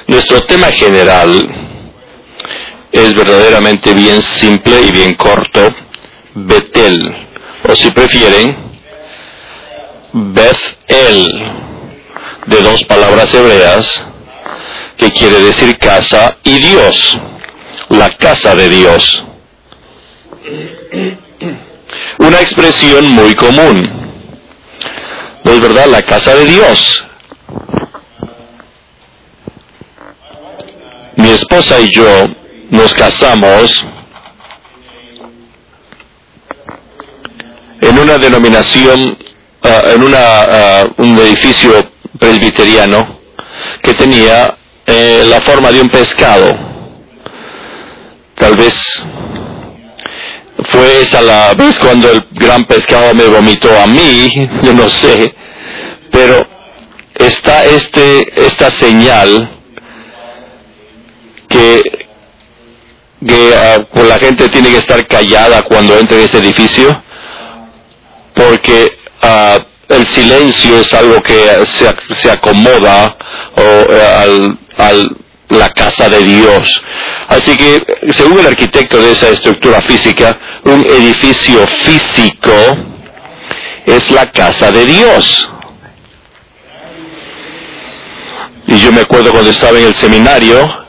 Nuestro tema general es verdaderamente bien simple y bien corto. Betel, o si prefieren, Beth-el, de dos palabras hebreas, que quiere decir casa, y Dios, la casa de Dios. Una expresión muy común, ¿no es verdad? La casa de Dios. Mi esposa y yo nos casamos en una denominación, un edificio presbiteriano que tenía la forma de un pescado. Tal vez fue esa la vez cuando el gran pescado me vomitó a mí, yo no sé, pero está esta señal que la gente tiene que estar callada cuando entra en ese edificio, porque el silencio es algo que se acomoda a la casa de Dios. Así que, según el arquitecto de esa estructura física, un edificio físico es la casa de Dios. Y yo me acuerdo cuando estaba en el seminario,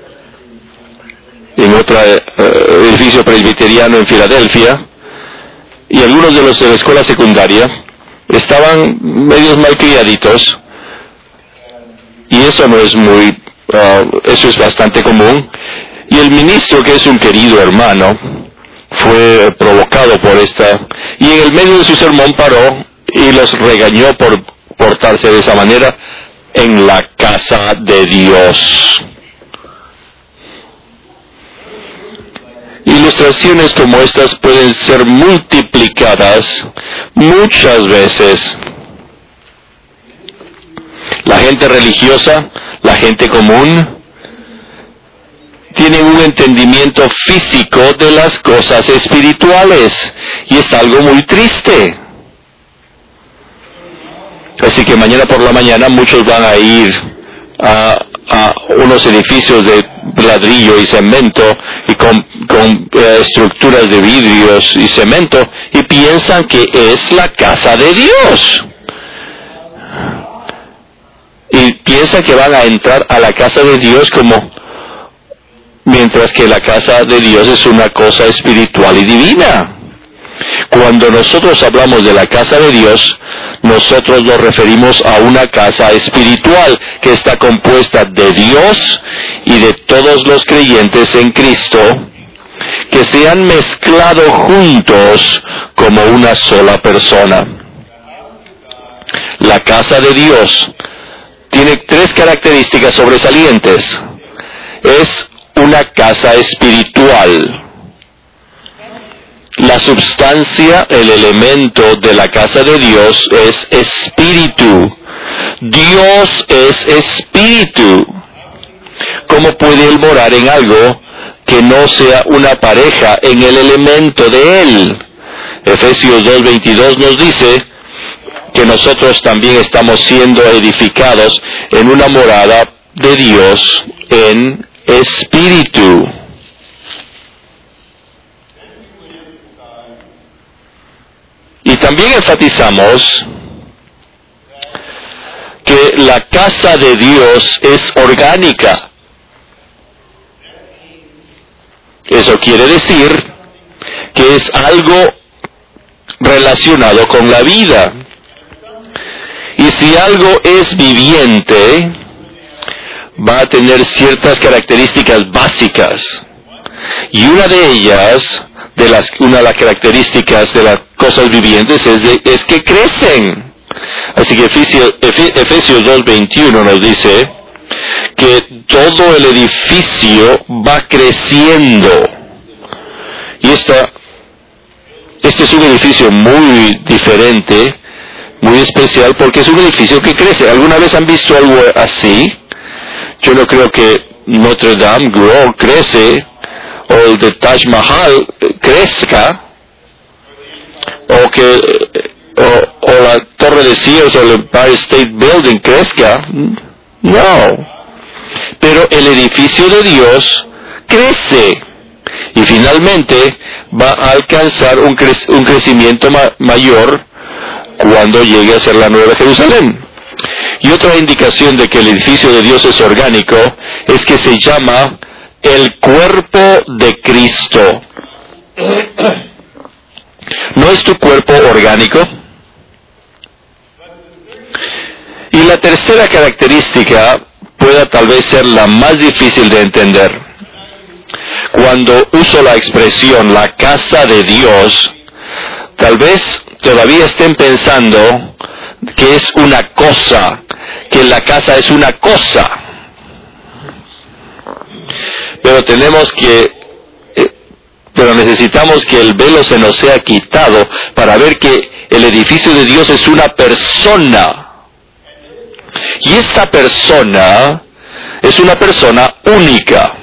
en otro edificio presbiteriano en Filadelfia, y algunos de los de la escuela secundaria estaban medios malcriaditos, y eso no es eso es bastante común, y el ministro, que es un querido hermano, fue provocado por y en el medio de su sermón paró y los regañó por portarse de esa manera en la casa de Dios. Ilustraciones como estas pueden ser multiplicadas muchas veces. La gente religiosa, la gente común, tienen un entendimiento físico de las cosas espirituales, y es algo muy triste. Así que mañana por la mañana muchos van a ir a unos edificios de ladrillo y cemento y con estructuras de vidrios y cemento, y piensan que es la casa de Dios, y piensan que van a entrar a la casa de Dios mientras que la casa de Dios es una cosa espiritual y divina. Cuando nosotros hablamos de la casa de Dios, nosotros nos referimos a una casa espiritual que está compuesta de Dios y de todos los creyentes en Cristo, que se han mezclado juntos como una sola persona. La casa de Dios tiene tres características sobresalientes. Es una casa espiritual. La substancia, el elemento de la casa de Dios es espíritu. Dios es espíritu. ¿Cómo puede Él morar en algo que no sea una pareja en el elemento de Él? Efesios 2:22 nos dice que nosotros también estamos siendo edificados en una morada de Dios en espíritu. Y también enfatizamos que la casa de Dios es orgánica. Eso quiere decir que es algo relacionado con la vida. Y si algo es viviente, va a tener ciertas características básicas. Y una de ellas, una de las características de las cosas vivientes es que crecen. Así que Efesios 2:21 nos dice que todo el edificio va creciendo. Y este es un edificio muy diferente, muy especial, porque es un edificio que crece. ¿Alguna vez han visto algo así? Yo no creo que Notre Dame crece, o el de Taj Mahal crezca, o la Torre de Sears o el Empire State Building crezca. No. pero el edificio de Dios crece y finalmente va a alcanzar un crecimiento mayor cuando llegue a ser la Nueva Jerusalén. Y otra indicación de que el edificio de Dios es orgánico es que se llama el cuerpo de Cristo. ¿No es tu cuerpo orgánico? Y la tercera característica pueda tal vez ser la más difícil de entender. Cuando uso la expresión la casa de Dios, tal vez todavía estén pensando que es una cosa, que la casa es una cosa. Pero necesitamos que el velo se nos sea quitado para ver que el edificio de Dios es una persona. Y esta persona es una persona única.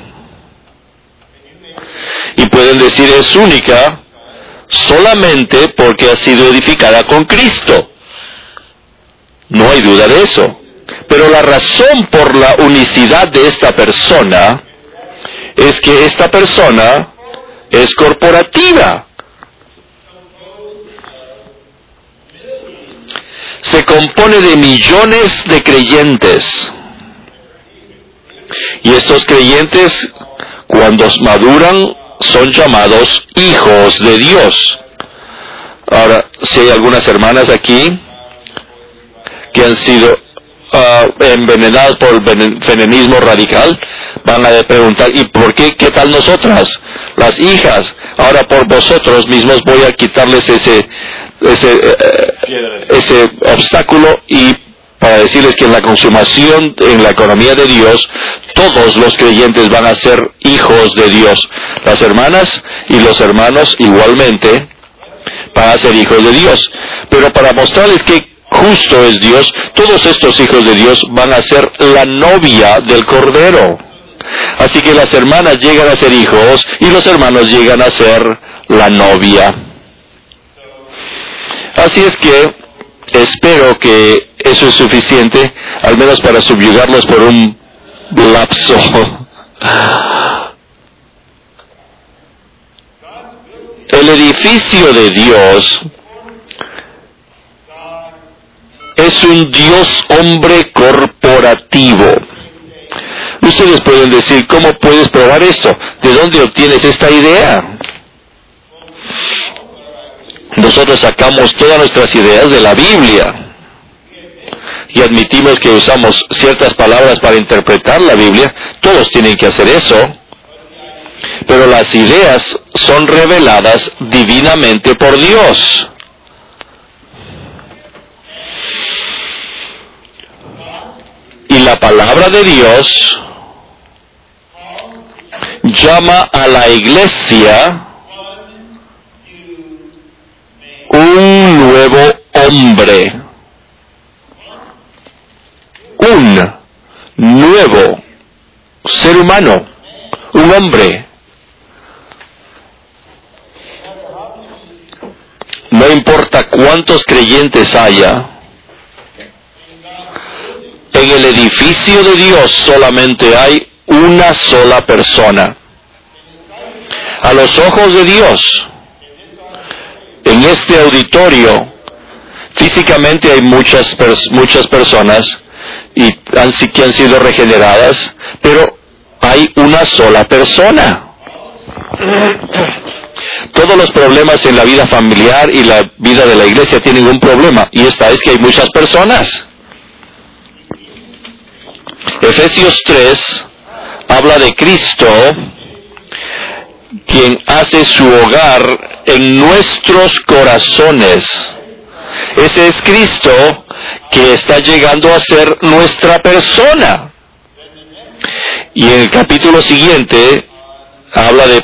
Y pueden decir es única solamente porque ha sido edificada con Cristo. No hay duda de eso. Pero la razón por la unicidad de esta persona es que esta persona es corporativa. Se compone de millones de creyentes. Y estos creyentes, cuando maduran, son llamados hijos de Dios. Ahora, si hay algunas hermanas aquí que han sido envenenadas por el feminismo radical, van a preguntar, ¿y por qué? ¿Qué tal nosotras, las hijas? Ahora por vosotros mismos voy a quitarles ese obstáculo y para decirles que en la consumación, en la economía de Dios, todos los creyentes van a ser hijos de Dios. Las hermanas y los hermanos igualmente van a ser hijos de Dios. Pero para mostrarles que justo es Dios, todos estos hijos de Dios van a ser la novia del Cordero. Así que las hermanas llegan a ser hijos y los hermanos llegan a ser la novia. Así es que espero que eso es suficiente, al menos para subyugarlos por un lapso. El edificio de Dios es un Dios hombre corporativo. Ustedes pueden decir, ¿cómo puedes probar esto? ¿De dónde obtienes esta idea? Nosotros sacamos todas nuestras ideas de la Biblia y admitimos que usamos ciertas palabras para interpretar la Biblia. Todos tienen que hacer eso, pero las ideas son reveladas divinamente por Dios. Y la palabra de Dios llama a la iglesia un nuevo hombre. Un nuevo ser humano. Un hombre. No importa cuántos creyentes haya, en el edificio de Dios solamente hay una sola persona. A los ojos de Dios, en este auditorio, físicamente hay muchas personas que han sido regeneradas, pero hay una sola persona. Todos los problemas en la vida familiar y la vida de la iglesia tienen un problema, y esta es que hay muchas personas. Efesios 3 habla de Cristo, quien hace su hogar en nuestros corazones. Ese es Cristo que está llegando a ser nuestra persona. Y en el capítulo siguiente habla de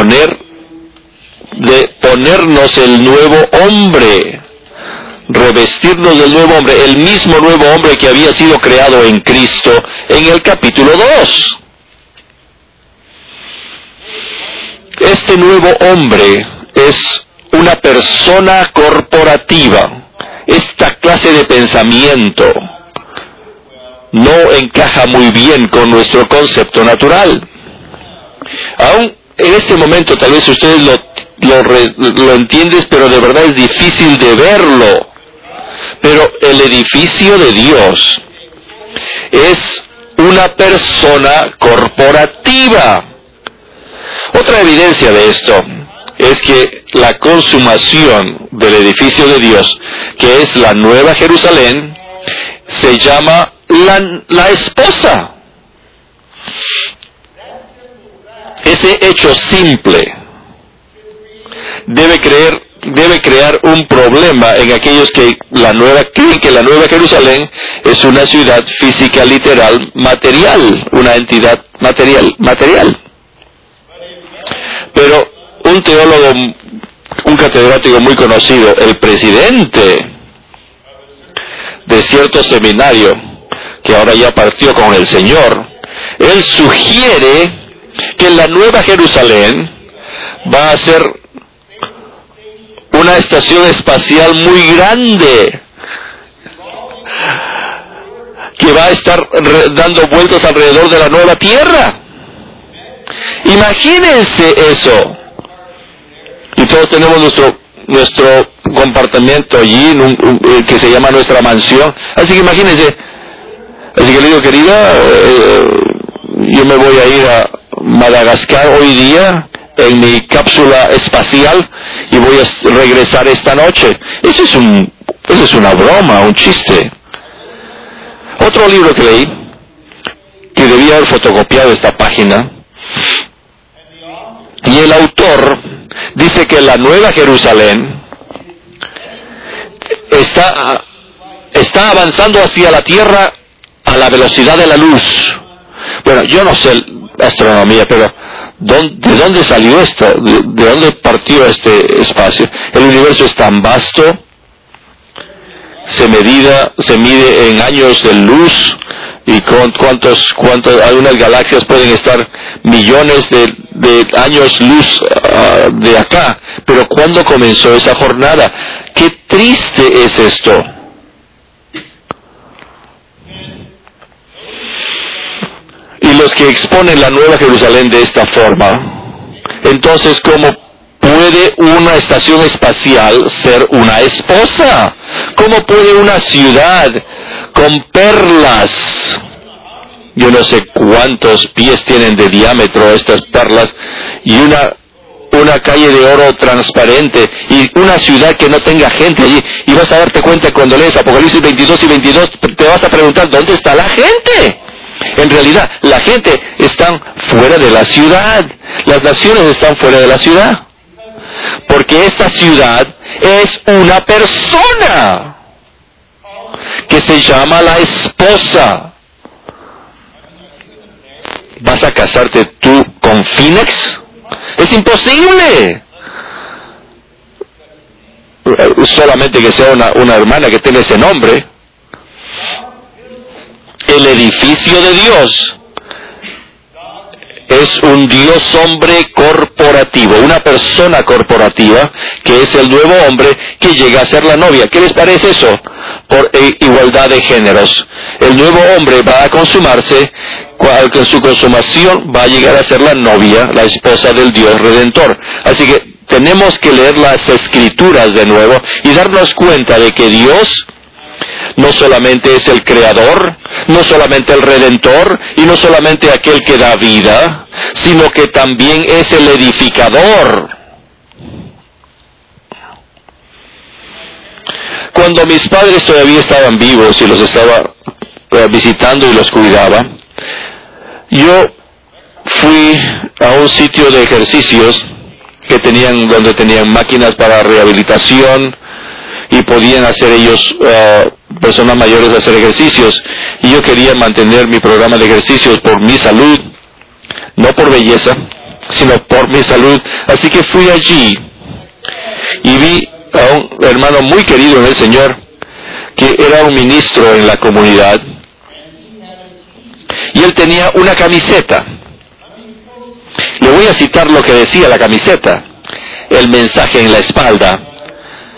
ponernos el nuevo hombre, revestirnos del nuevo hombre, el mismo nuevo hombre que había sido creado en Cristo en el capítulo 2. Este nuevo hombre es una persona corporativa. Esta clase de pensamiento no encaja muy bien con nuestro concepto natural. Aún en este momento tal vez ustedes lo entienden, pero de verdad es difícil de verlo. Pero el edificio de Dios es una persona corporativa. Otra evidencia de esto es que la consumación del edificio de Dios, que es la Nueva Jerusalén, se llama la esposa. Ese hecho simple debe crear un problema en aquellos que creen que la Nueva Jerusalén es una ciudad física, literal, material, una entidad material. Pero un teólogo, un catedrático muy conocido, el presidente de cierto seminario, que ahora ya partió con el Señor, él sugiere que la Nueva Jerusalén va a ser una estación espacial muy grande, que va a estar dando vueltas alrededor de la nueva tierra. Imagínense eso. Y todos tenemos nuestro compartimiento allí, que se llama nuestra mansión. Así que imagínense. Así que le digo, querida, yo me voy a ir a Madagascar hoy día en mi cápsula espacial y voy a regresar esta noche. Eso es una broma, un chiste. Otro libro que leí, que debía haber fotocopiado esta página, y el autor dice que la Nueva Jerusalén está avanzando hacia la tierra a la velocidad de la luz. Bueno, yo no sé astronomía, pero ¿de dónde salió esto? ¿De dónde partió este espacio? El universo es tan vasto, se mide en años de luz, y cuántos algunas galaxias pueden estar millones de años luz de acá. Pero ¿cuándo comenzó esa jornada? Qué triste es esto. Y los que exponen la Nueva Jerusalén de esta forma, entonces ¿cómo puede una estación espacial ser una esposa? ¿Cómo puede una ciudad con perlas, yo no sé cuántos pies tienen de diámetro estas perlas, y una calle de oro transparente, y una ciudad que no tenga gente allí? Y vas a darte cuenta cuando lees Apocalipsis 22 y 22, te vas a preguntar, ¿dónde está la gente? En realidad, la gente está fuera de la ciudad. Las naciones están fuera de la ciudad. Porque esta ciudad es una persona que se llama la esposa. ¿Vas a casarte tú con Phoenix? Es imposible. Solamente que sea una hermana que tenga ese nombre. El edificio de Dios es un Dios hombre corporativo, una persona corporativa, que es el nuevo hombre que llega a ser la novia. ¿Qué les parece eso? Por igualdad de géneros. El nuevo hombre va a consumarse, con su consumación va a llegar a ser la novia, la esposa del Dios Redentor. Así que tenemos que leer las Escrituras de nuevo y darnos cuenta de que Dios no solamente es el creador, no solamente el redentor, y no solamente aquel que da vida, sino que también es el edificador. Cuando mis padres todavía estaban vivos y los estaba visitando y los cuidaba, yo fui a un sitio de ejercicios donde tenían máquinas para rehabilitación, y podían hacer ellos, personas mayores, hacer ejercicios. Y yo quería mantener mi programa de ejercicios por mi salud, no por belleza, sino por mi salud. Así que fui allí y vi a un hermano muy querido en el Señor, que era un ministro en la comunidad, y él tenía una camiseta. Le voy a citar lo que decía la camiseta. El mensaje en la espalda.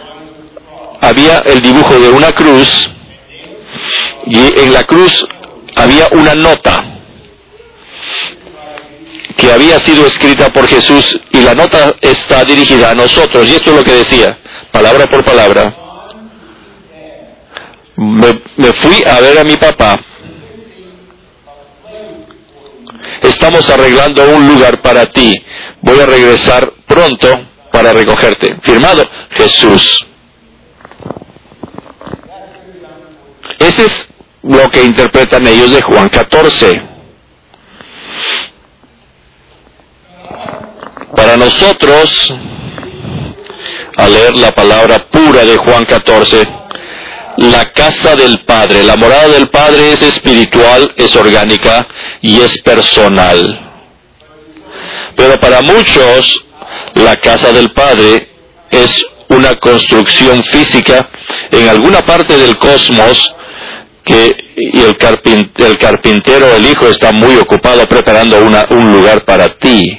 Había el dibujo de una cruz, y en la cruz había una nota que había sido escrita por Jesús, y la nota está dirigida a nosotros, y esto es lo que decía, palabra por palabra. Me fui a ver a mi papá. Estamos arreglando un lugar para ti. Voy a regresar pronto para recogerte. Firmado, Jesús. Ese es lo que interpretan ellos de Juan 14. Para nosotros, al leer la palabra pura de Juan 14, la casa del Padre, la morada del Padre es espiritual, es orgánica y es personal. Pero para muchos, la casa del Padre es una construcción física en alguna parte del cosmos y el carpintero, el hijo, está muy ocupado preparando un lugar para ti.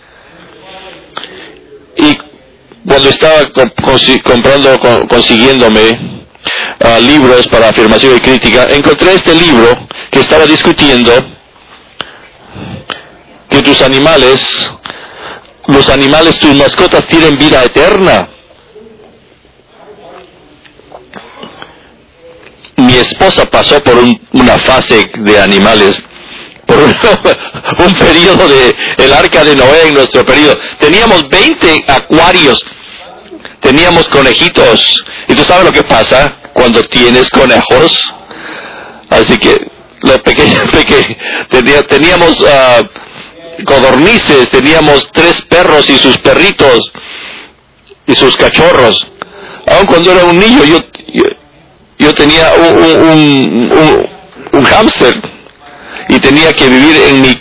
Y cuando estaba consiguiéndome libros para afirmación y crítica, encontré este libro que estaba discutiendo que los animales, tus mascotas, tienen vida eterna. Mi esposa pasó por una fase de animales, por un periodo de el arca de Noé en nuestro periodo. Teníamos 20 acuarios, teníamos conejitos, y tú sabes lo que pasa cuando tienes conejos. Así que teníamos codornices, teníamos 3 perros y sus perritos y sus cachorros. Aun cuando era un niño, yo tenía un hámster, y tenía que vivir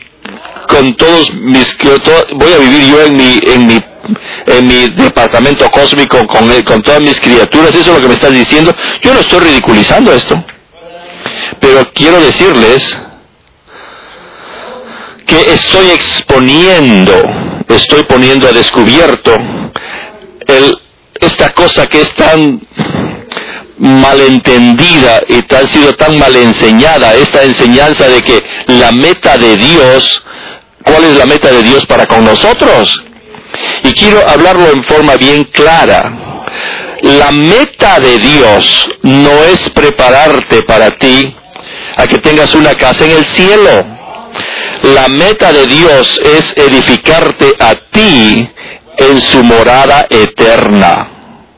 voy a vivir yo en mi departamento cósmico con todas mis criaturas. Eso es lo que me estás diciendo. Yo no estoy ridiculizando esto, pero quiero decirles que estoy poniendo a descubierto esta cosa que es tan malentendida y ha sido tan mal enseñada, esta enseñanza de que la meta de Dios, ¿cuál es la meta de Dios para con nosotros? Y quiero hablarlo en forma bien clara. La meta de Dios no es prepararte para ti a que tengas una casa en el cielo. La meta de Dios es edificarte a ti en su morada eterna.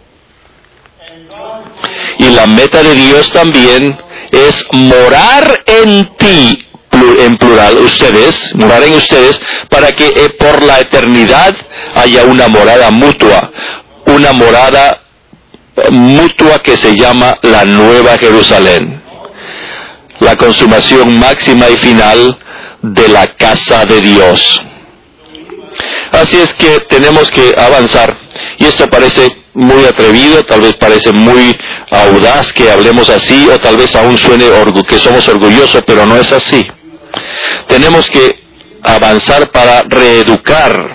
Y la meta de Dios también es morar en ti, en plural, morar en ustedes, para que por la eternidad haya una morada mutua que se llama la Nueva Jerusalén, la consumación máxima y final de la casa de Dios. Así es que tenemos que avanzar, y esto parece muy atrevido, tal vez parece muy audaz que hablemos así, o tal vez aún suene que somos orgullosos, pero no es así. Tenemos que avanzar para reeducar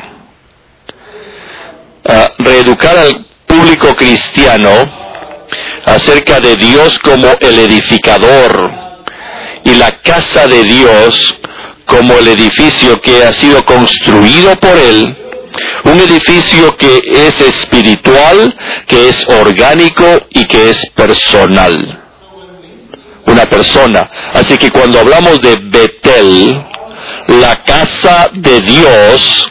al público cristiano acerca de Dios como el edificador, y la casa de Dios como el edificio que ha sido construido por Él, un edificio que es espiritual, que es orgánico y que es personal. Una persona. Así que cuando hablamos de Betel, la casa de Dios,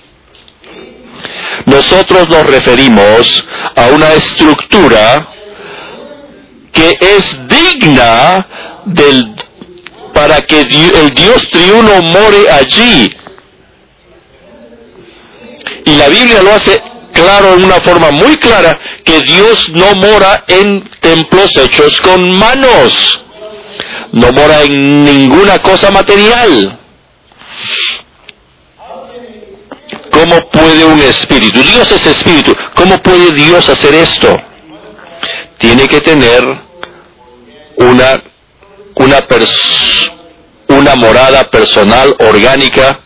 nosotros nos referimos a una estructura que es digna para que el Dios triuno more allí. Y la Biblia lo hace claro en una forma muy clara, que Dios no mora en templos hechos con manos, no mora en ninguna cosa material. ¿Cómo puede un espíritu? Dios es espíritu. ¿Cómo puede Dios hacer esto? Tiene que tener una morada personal, orgánica,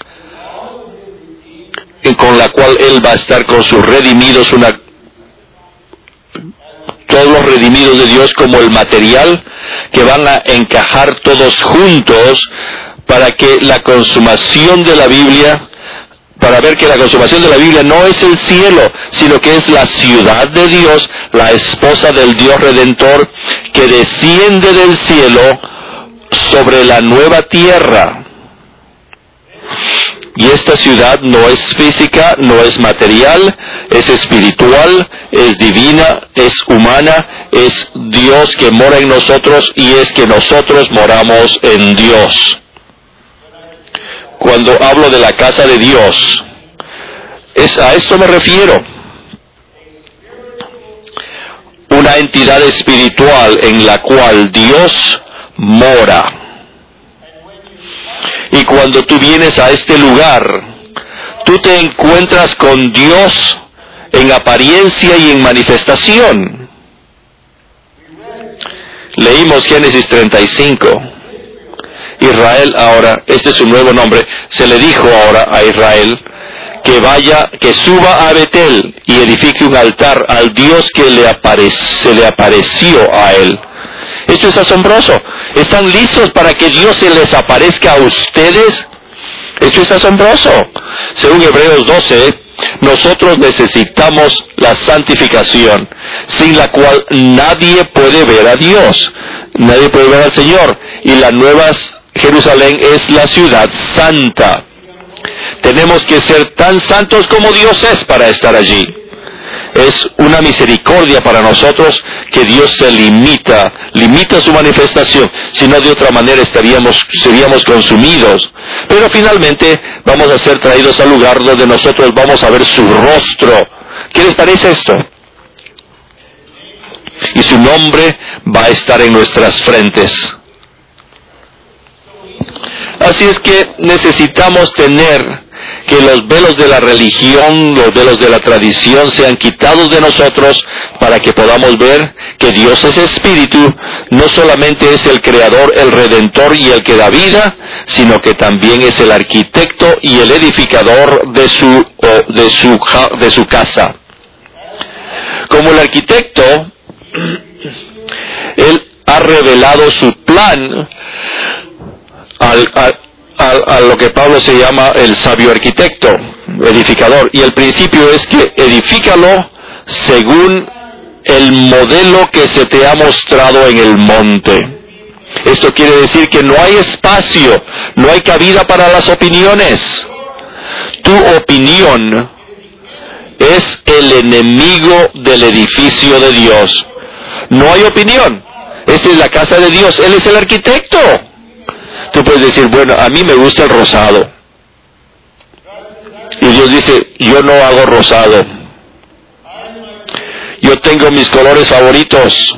con la cual Él va a estar con sus redimidos, todos los redimidos de Dios como el material que van a encajar todos juntos para que la consumación de la Biblia, para ver que la consumación de la Biblia no es el cielo, sino que es la ciudad de Dios, la esposa del Dios Redentor, que desciende del cielo sobre la nueva tierra. Y esta ciudad no es física, no es material, es espiritual, es divina, es humana, es Dios que mora en nosotros y es que nosotros moramos en Dios. Cuando hablo de la casa de Dios, a esto me refiero. Una entidad espiritual en la cual Dios mora. Y cuando tú vienes a este lugar, tú te encuentras con Dios en apariencia y en manifestación. Leímos Génesis 35. Israel ahora, este es su nuevo nombre, se le dijo ahora a Israel que suba a Betel y edifique un altar al Dios que se le apareció a él. Esto es asombroso. ¿Están listos para que Dios se les aparezca a ustedes? Esto es asombroso. Según Hebreos 12, nosotros necesitamos la santificación, sin la cual nadie puede ver a Dios, nadie puede ver al Señor. Y la Nueva Jerusalén es la ciudad santa. Tenemos que ser tan santos como Dios es para estar allí. Es una misericordia para nosotros que Dios se limita su manifestación, si no de otra manera seríamos consumidos. Pero finalmente vamos a ser traídos al lugar donde nosotros vamos a ver su rostro. ¿Qué les parece esto? Y su nombre va a estar en nuestras frentes. Así es que necesitamos tener que los velos de la religión, los velos de la tradición sean quitados de nosotros para que podamos ver que Dios es espíritu, no solamente es el creador, el redentor y el que da vida, sino que también es el arquitecto y el edificador de su casa. Como el arquitecto, él ha revelado su plan a lo que Pablo se llama el sabio arquitecto, edificador. Y el principio es que edifícalo según el modelo que se te ha mostrado en el monte. Esto quiere decir que no hay espacio, no hay cabida para las opiniones. Tu opinión es el enemigo del edificio de Dios. No hay opinión. Esta es la casa de Dios. Él es el arquitecto. Tú puedes decir, bueno, a mí me gusta el rosado. Y Dios dice, yo no hago rosado. Yo tengo mis colores favoritos.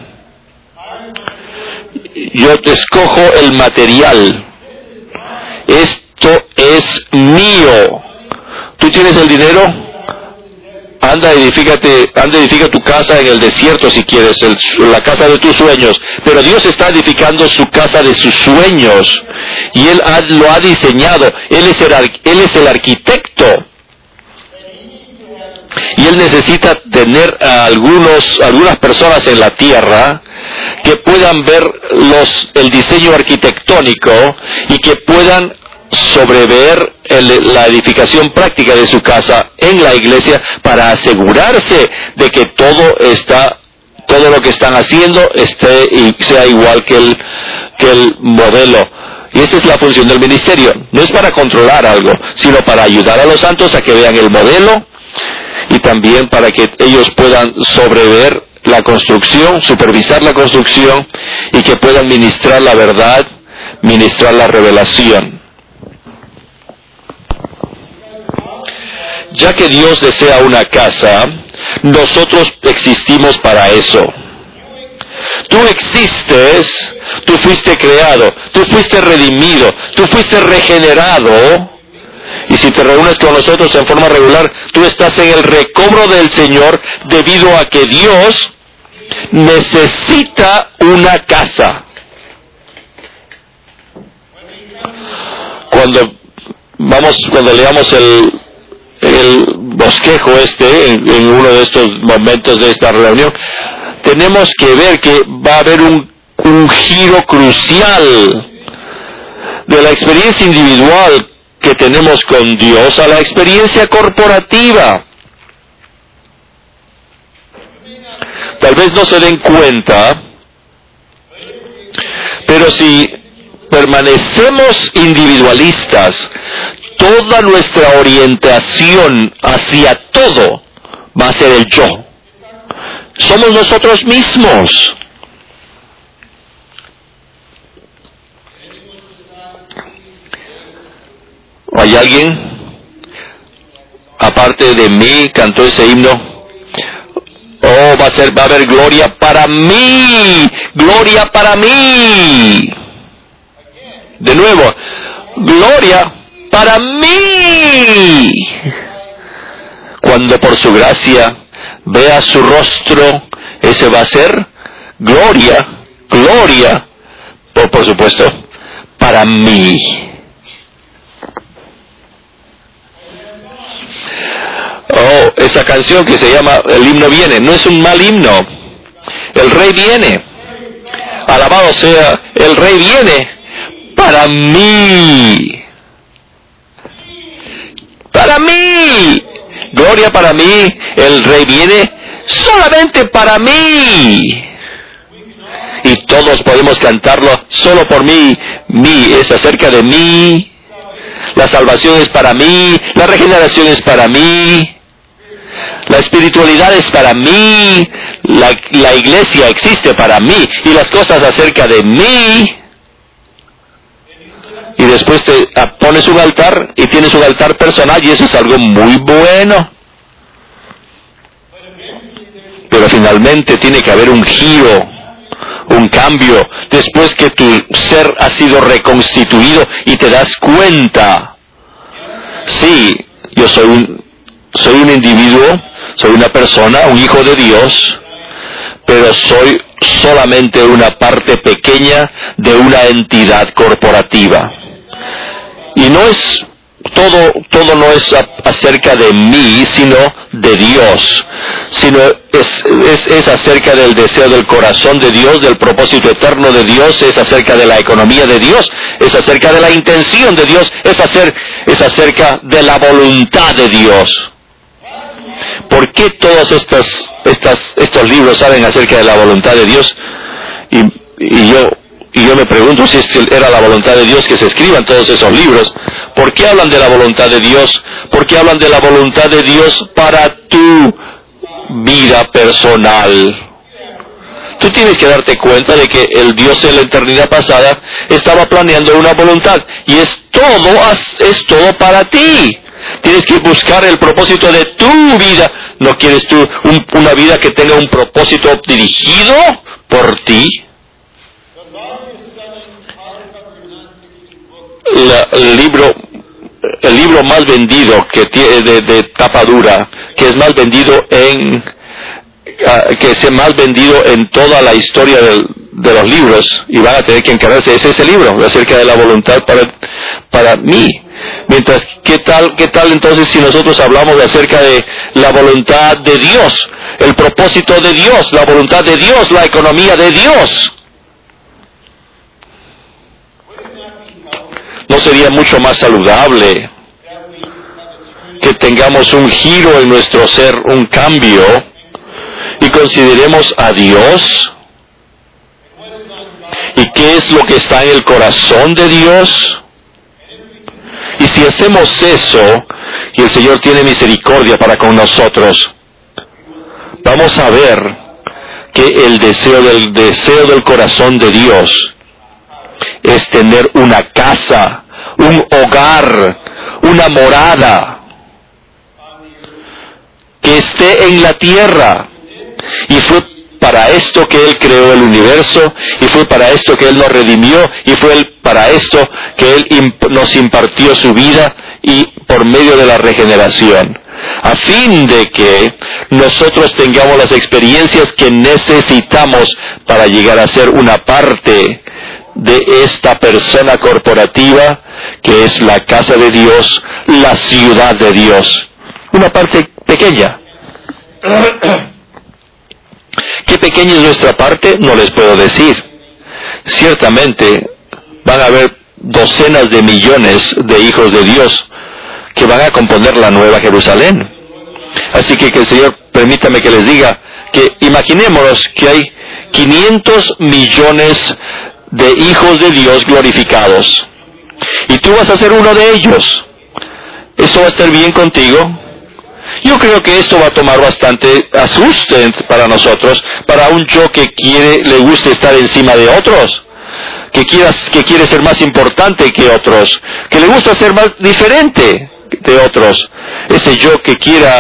Yo te escojo el material. Esto es mío. ¿Tú tienes el dinero? Edifica tu casa en el desierto si quieres, la casa de tus sueños. Pero Dios está edificando su casa de sus sueños. Y Él lo ha diseñado. Él es el arquitecto. Y Él necesita tener a algunas personas en la tierra que puedan ver el diseño arquitectónico y que puedan sobrever la edificación práctica de su casa en la iglesia para asegurarse de que todo lo que están haciendo sea igual que el modelo. Y esa es la función del ministerio. No es para controlar algo, sino para ayudar a los santos a que vean el modelo y también para que ellos puedan sobrever la construcción, supervisar la construcción y que puedan ministrar la verdad, ministrar la revelación. Ya que Dios desea una casa, nosotros existimos para eso. Tú existes, tú fuiste creado, tú fuiste redimido, tú fuiste regenerado. Y si te reúnes con nosotros en forma regular, tú estás en el recobro del Señor debido a que Dios necesita una casa. Cuando leamos el bosquejo en uno de estos momentos de esta reunión, tenemos que ver que va a haber un giro crucial de la experiencia individual que tenemos con Dios a la experiencia corporativa. Tal vez no se den cuenta, pero si permanecemos individualistas, toda nuestra orientación hacia todo va a ser el yo. Somos nosotros mismos. ¿Hay alguien, aparte de mí, cantó ese himno? Oh, va a haber gloria para mí, gloria para mí. De nuevo, gloria para mí. Cuando por su gracia vea su rostro, ese va a ser gloria, gloria, por supuesto, para mí. Oh, esa canción que se llama El himno viene, no es un mal himno. El rey viene. Alabado sea, el rey viene para mí. Para mí. Gloria para mí. El rey viene solamente para mí. Y todos podemos cantarlo solo por mí. Mí es acerca de mí. La salvación es para mí. La regeneración es para mí. La espiritualidad es para mí, la iglesia existe para mí, y las cosas acerca de mí. Y después te pones un altar, y tienes un altar personal, y eso es algo muy bueno. Pero finalmente tiene que haber un giro, un cambio, después que tu ser ha sido reconstituido, y te das cuenta, sí, yo soy un individuo, soy una persona, un hijo de Dios, pero soy solamente una parte pequeña de una entidad corporativa. Y no es, todo no es acerca de mí, sino de Dios, sino es acerca del deseo del corazón de Dios, del propósito eterno de Dios, es acerca de la economía de Dios, es acerca de la intención de Dios, es acerca de la voluntad de Dios. ¿Por qué todos estos libros saben acerca de la voluntad de Dios? Y yo me pregunto si era la voluntad de Dios que se escriban todos esos libros. ¿Por qué hablan de la voluntad de Dios? ¿Por qué hablan de la voluntad de Dios para tu vida personal? Tú tienes que darte cuenta de que el Dios de la eternidad pasada estaba planeando una voluntad, y es todo para ti. Tienes que buscar el propósito de tu vida. ¿No quieres tú una vida que tenga un propósito dirigido por ti? El libro más vendido que tiene de tapa dura, que es más vendido en toda la historia de los libros, y van a tener que encargarse, es ese libro acerca de la voluntad para mí. Mientras, ¿qué tal entonces si nosotros hablamos acerca de la voluntad de Dios, el propósito de Dios, la voluntad de Dios, la economía de Dios? ¿No sería mucho más saludable que tengamos un giro en nuestro ser, un cambio, y consideremos a Dios? ¿Y qué es lo que está en el corazón de Dios? Y si hacemos eso, y el Señor tiene misericordia para con nosotros, vamos a ver que el deseo del corazón de Dios es tener una casa, un hogar, una morada que esté en la tierra. Y fue para esto que Él creó el universo, y fue para esto que Él nos redimió, y fue para esto que Él nos impartió su vida, y por medio de la regeneración, a fin de que nosotros tengamos las experiencias que necesitamos para llegar a ser una parte de esta persona corporativa que es la casa de Dios, la ciudad de Dios. Una parte pequeña. Qué pequeña es nuestra parte, no les puedo decir. Ciertamente van a haber docenas de millones de hijos de Dios que van a componer la Nueva Jerusalén. Así que el Señor permítame que les diga que imaginémonos que hay 500 millones de hijos de Dios glorificados. Y tú vas a ser uno de ellos. ¿Eso va a estar bien contigo? Yo creo que esto va a tomar bastante asuste para nosotros, para un yo que le guste estar encima de otros, que quiere ser más importante que otros, que le gusta ser más diferente de otros. Ese yo que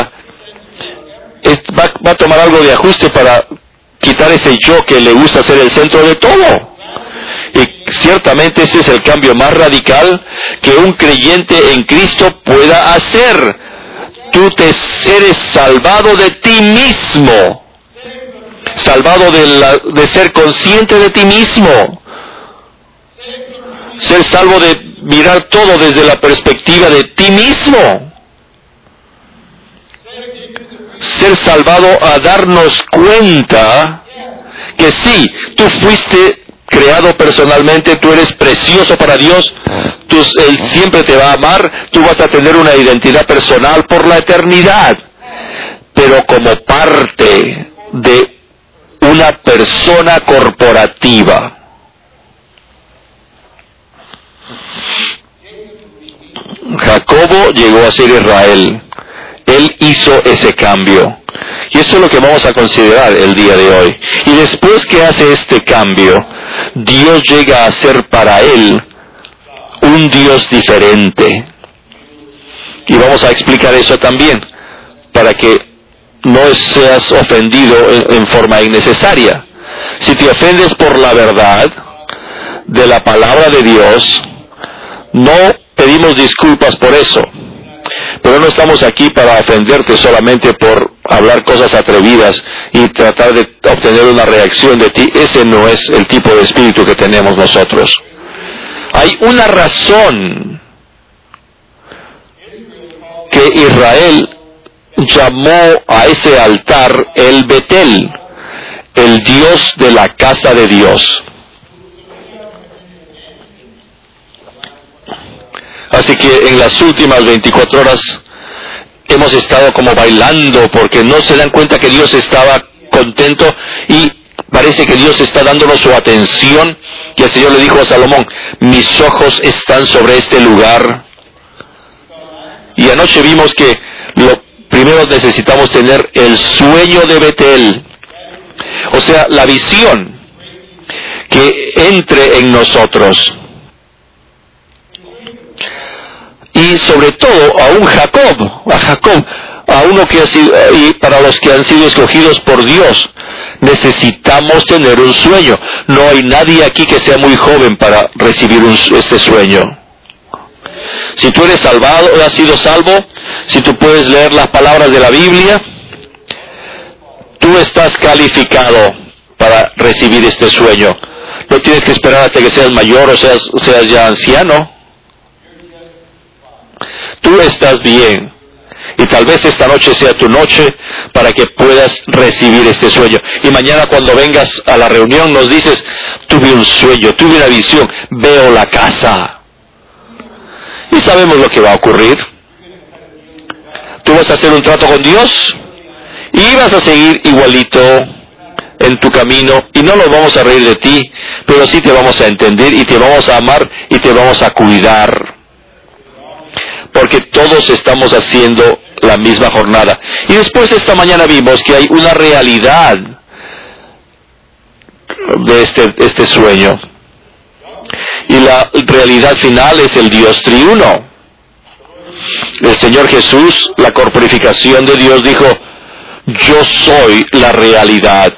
va a tomar algo de ajuste para quitar ese yo que le gusta ser el centro de todo. Y ciertamente este es el cambio más radical que un creyente en Cristo pueda hacer. Tú eres salvado de ti mismo, salvado de ser consciente de ti mismo, ser salvo de mirar todo desde la perspectiva de ti mismo, ser salvado a darnos cuenta que sí, tú fuiste creado personalmente, tú eres precioso para Dios, Él siempre te va a amar, tú vas a tener una identidad personal por la eternidad, pero como parte de una persona corporativa. Jacobo llegó a ser Israel. Él hizo ese cambio. Y esto es lo que vamos a considerar el día de hoy. Y después que hace este cambio, Dios llega a ser para él un Dios diferente. Y vamos a explicar eso también, para que no seas ofendido en forma innecesaria. Si te ofendes por la verdad de la palabra de Dios, no pedimos disculpas por eso. Pero no estamos aquí para ofenderte solamente por hablar cosas atrevidas y tratar de obtener una reacción de ti. Ese no es el tipo de espíritu que tenemos nosotros. Hay una razón que Israel llamó a ese altar el Betel, el Dios de la casa de Dios. Así que en las últimas 24 horas hemos estado como bailando porque no se dan cuenta que Dios estaba contento y parece que Dios está dándonos su atención. Y el Señor le dijo a Salomón, mis ojos están sobre este lugar. Y anoche vimos que lo primero necesitamos tener el sueño de Betel, o sea, la visión que entre en nosotros. Y sobre todo a Jacob, a uno que ha sido, y para los que han sido escogidos por Dios, necesitamos tener un sueño. No hay nadie aquí que sea muy joven para recibir este sueño. Si tú eres salvado, has sido salvo, si tú puedes leer las palabras de la Biblia, tú estás calificado para recibir este sueño. No tienes que esperar hasta que seas mayor o seas ya anciano. Tú estás bien. Y tal vez esta noche sea tu noche para que puedas recibir este sueño. Y mañana cuando vengas a la reunión nos dices, tuve un sueño, tuve una visión, veo la casa. Y sabemos lo que va a ocurrir. Tú vas a hacer un trato con Dios y vas a seguir igualito en tu camino y no nos vamos a reír de ti, pero sí te vamos a entender y te vamos a amar y te vamos a cuidar. Porque todos estamos haciendo la misma jornada. Y después esta mañana vimos que hay una realidad de este sueño. Y la realidad final es el Dios triuno. El Señor Jesús, la corporificación de Dios, dijo, yo soy la realidad.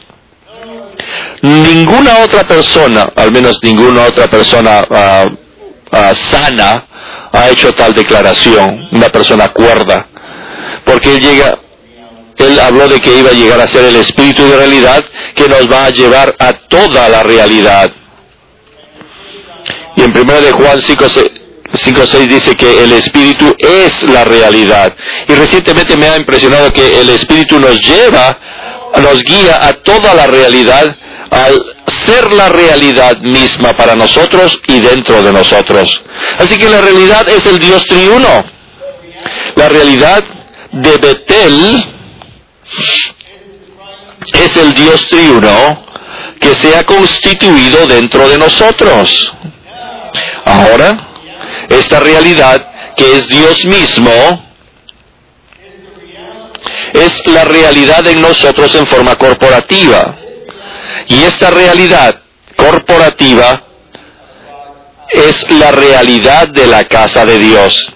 Ninguna otra persona, al menos ninguna otra persona sana, ha hecho tal declaración, una persona cuerda, porque él habló de que iba a llegar a ser el espíritu de realidad que nos va a llevar a toda la realidad. Y en 1 de Juan 5:6 dice que el espíritu es la realidad. Y recientemente me ha impresionado que el espíritu nos lleva nos guía a toda la realidad al ser la realidad misma para nosotros y dentro de nosotros. Así que la realidad es el Dios triuno. La realidad de Betel es el Dios triuno que se ha constituido dentro de nosotros. Ahora, esta realidad que es Dios mismo es la realidad en nosotros en forma corporativa. Y esta realidad corporativa es la realidad de la casa de Dios.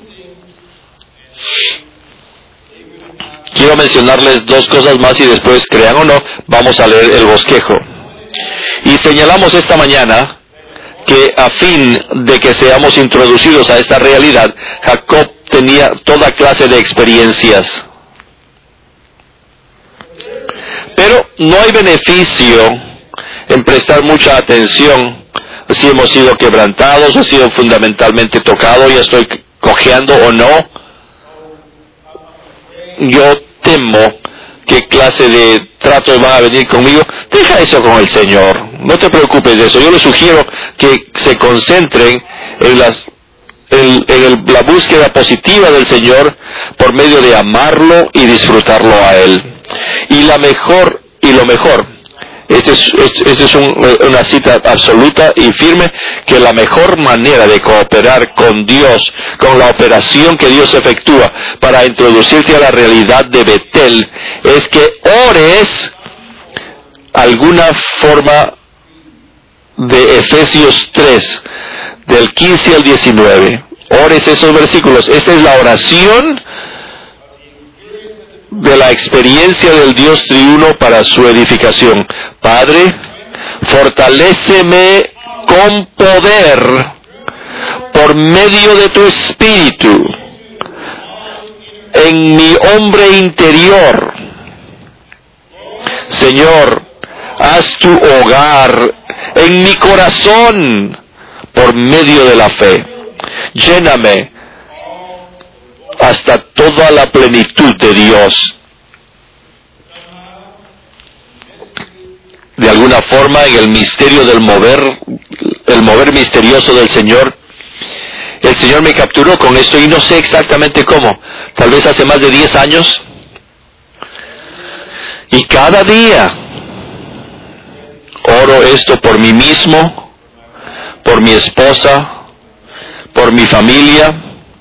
Quiero mencionarles dos cosas más y después, crean o no, vamos a leer el bosquejo. Y señalamos esta mañana que a fin de que seamos introducidos a esta realidad, Jacob tenía toda clase de experiencias. Pero no hay beneficio en prestar mucha atención si hemos sido quebrantados, o sido fundamentalmente tocado, ya estoy cojeando o no. Yo temo qué clase de tratos van a venir conmigo. Deja eso con el Señor, no te preocupes de eso. Yo les sugiero que se concentren en la búsqueda positiva del Señor por medio de amarlo y disfrutarlo a Él. Y lo mejor, esta es una cita absoluta y firme, que la mejor manera de cooperar con Dios, con la operación que Dios efectúa para introducirte a la realidad de Betel, es que ores alguna forma de Efesios 3, del 15 al 19. Ores esos versículos. Esta es la oración de la experiencia del Dios triuno para su edificación. Padre, fortaléceme con poder por medio de tu Espíritu en mi hombre interior. Señor, haz tu hogar en mi corazón por medio de la fe. Lléname hasta toda la plenitud de Dios. De alguna forma, en el misterio del mover, el mover misterioso del Señor, el Señor me capturó con esto y no sé exactamente cómo. Tal vez hace más de 10 años. Y cada día oro esto por mí mismo, por mi esposa, por mi familia,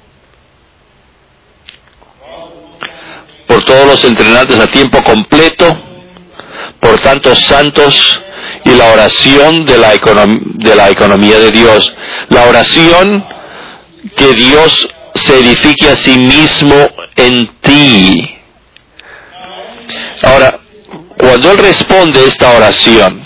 por todos los entrenantes a tiempo completo, por tantos santos, y la oración de la economía de Dios. La oración que Dios se edifique a sí mismo en ti. Ahora, cuando Él responde esta oración,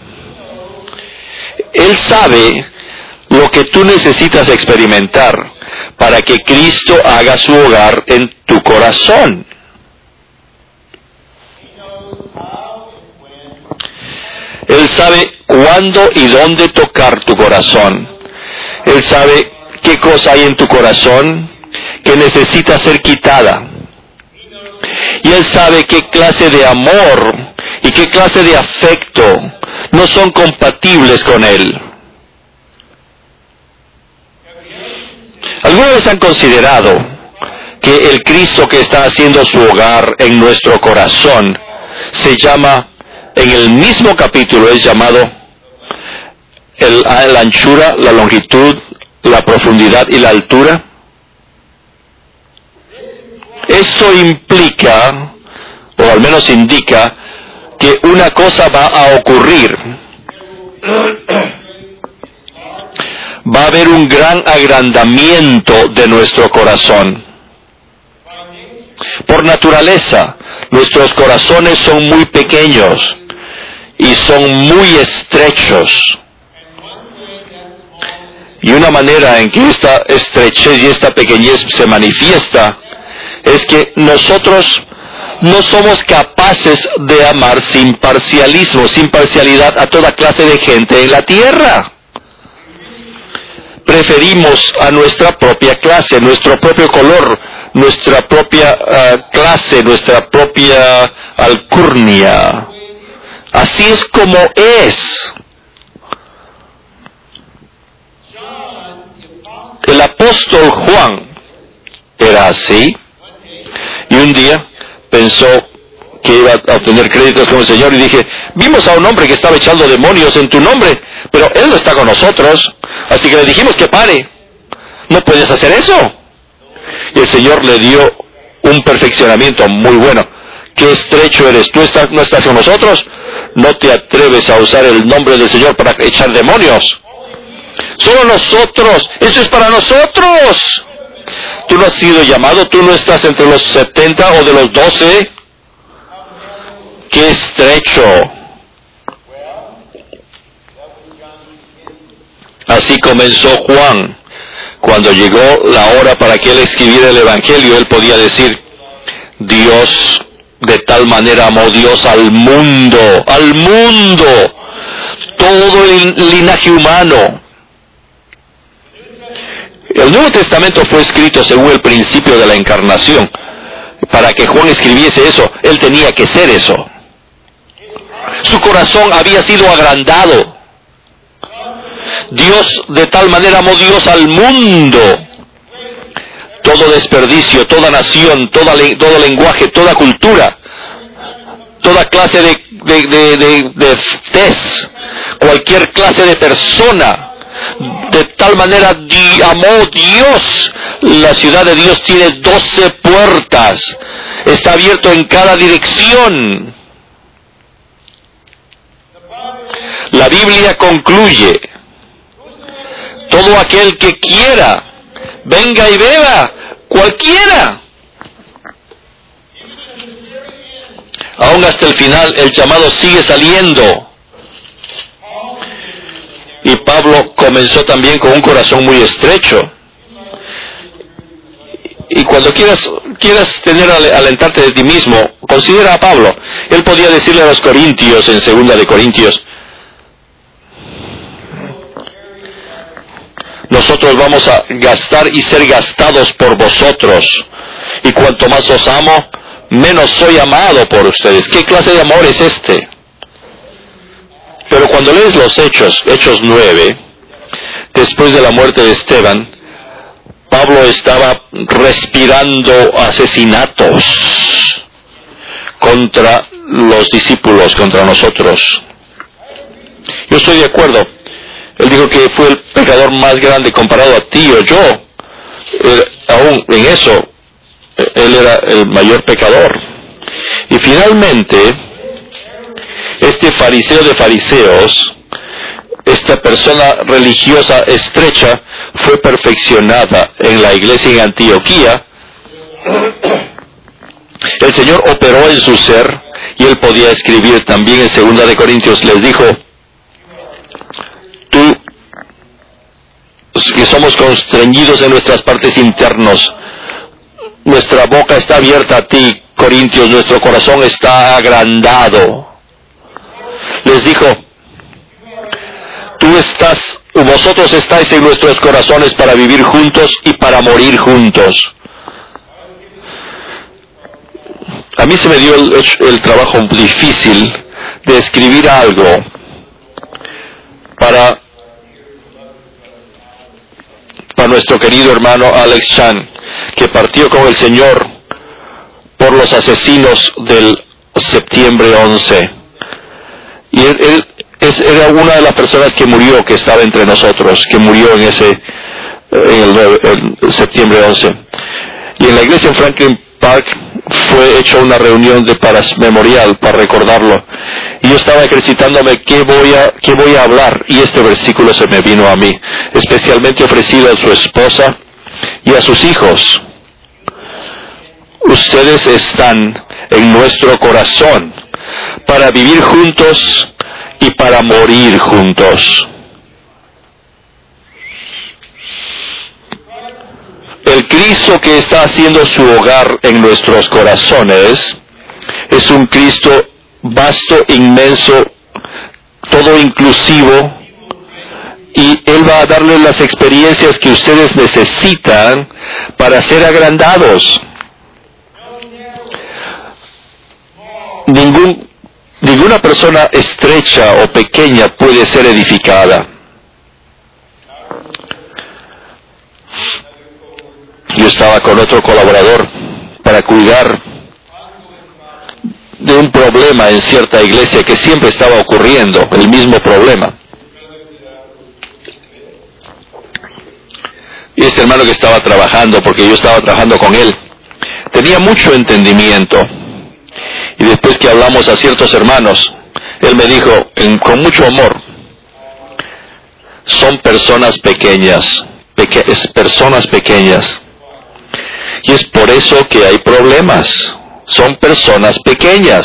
Él sabe lo que tú necesitas experimentar para que Cristo haga su hogar en tu corazón. Él sabe cuándo y dónde tocar tu corazón. Él sabe qué cosa hay en tu corazón que necesita ser quitada. Y Él sabe qué clase de amor y qué clase de afecto no son compatibles con Él. ¿Alguna vez han considerado que el Cristo que está haciendo su hogar en nuestro corazón se llama, en el mismo capítulo es llamado la anchura, la longitud, la profundidad y la altura? Esto implica, o al menos indica, que una cosa va a ocurrir. Va a haber un gran agrandamiento de nuestro corazón. Por naturaleza, nuestros corazones son muy pequeños y son muy estrechos. Y una manera en que esta estrechez y esta pequeñez se manifiesta es que nosotros no somos capaces de amar sin parcialismo, sin parcialidad a toda clase de gente en la tierra. Preferimos a nuestra propia clase, nuestro propio color, nuestra propia clase, nuestra propia alcurnia. Así es como es. El apóstol Juan era así, y un día pensó que iba a obtener créditos con el Señor, y dije, vimos a un hombre que estaba echando demonios en tu nombre, pero él no está con nosotros, así que le dijimos que pare. ¿No puedes hacer eso? Y el Señor le dio un perfeccionamiento muy bueno. Qué estrecho eres, tú no estás con nosotros, no te atreves a usar el nombre del Señor para echar demonios. Solo nosotros, eso es para nosotros. Tú no has sido llamado, tú no estás entre los 70 o de los 12. ¡Qué estrecho! Así comenzó Juan. Cuando llegó la hora para que él escribiera el Evangelio, él podía decir, Dios, de tal manera amó Dios al mundo, todo el linaje humano. El Nuevo Testamento fue escrito según el principio de la encarnación. Para que Juan escribiese eso, él tenía que ser eso. Su corazón había sido agrandado. Dios, de tal manera amó Dios al mundo. Todo desperdicio, toda nación, todo lenguaje, toda cultura, toda clase de test, cualquier clase de persona. De tal manera amó Dios. La ciudad de Dios tiene 12 puertas. Está abierto en cada dirección. La Biblia concluye, todo aquel que quiera, venga y beba, cualquiera. Aún hasta el final, el llamado sigue saliendo. Y Pablo comenzó también con un corazón muy estrecho. Y cuando quieras alentarte de ti mismo, considera a Pablo. Él podía decirle a los corintios en 2 de Corintios, nosotros vamos a gastar y ser gastados por vosotros. Y cuanto más os amo, menos soy amado por ustedes. ¿Qué clase de amor es este? Pero cuando lees los Hechos 9, después de la muerte de Esteban, Pablo estaba respirando asesinatos contra los discípulos, contra nosotros. Yo estoy de acuerdo. Él dijo que fue el pecador más grande comparado a ti o yo. Aún en eso, él era el mayor pecador. Y finalmente, este fariseo de fariseos, esta persona religiosa estrecha, fue perfeccionada en la iglesia en Antioquía. El Señor operó en su ser y él podía escribir también en 2 de Corintios. Les dijo, tú, que somos constreñidos en nuestras partes internos, nuestra boca está abierta a ti, Corintios, nuestro corazón está agrandado. Les dijo, vosotros estáis en nuestros corazones para vivir juntos y para morir juntos. A mí se me dio el trabajo difícil de escribir algo para nuestro querido hermano Alex Chan, que partió con el Señor por los asesinos del septiembre 11. Y él era una de las personas que murió, que estaba entre nosotros, que murió en el septiembre 11. Y en la iglesia en Franklin Park fue hecha una reunión memorial para recordarlo. Y yo estaba ejercitándome qué voy a hablar, y este versículo se me vino a mí, especialmente ofrecido a su esposa y a sus hijos. Ustedes están en nuestro corazón para vivir juntos y para morir juntos. El Cristo que está haciendo su hogar en nuestros corazones es un Cristo vasto, inmenso, todo inclusivo, Y Él va a darles las experiencias que ustedes necesitan para ser agrandados. Ninguna persona estrecha o pequeña puede ser edificada. Yo estaba con otro colaborador para cuidar de un problema en cierta iglesia que siempre estaba ocurriendo, el mismo problema. Y este hermano que estaba trabajando, porque yo estaba trabajando con él, tenía mucho entendimiento. Y después que hablamos a ciertos hermanos, él me dijo, con mucho amor, son personas pequeñas, personas pequeñas. Y es por eso que hay problemas. Son personas pequeñas.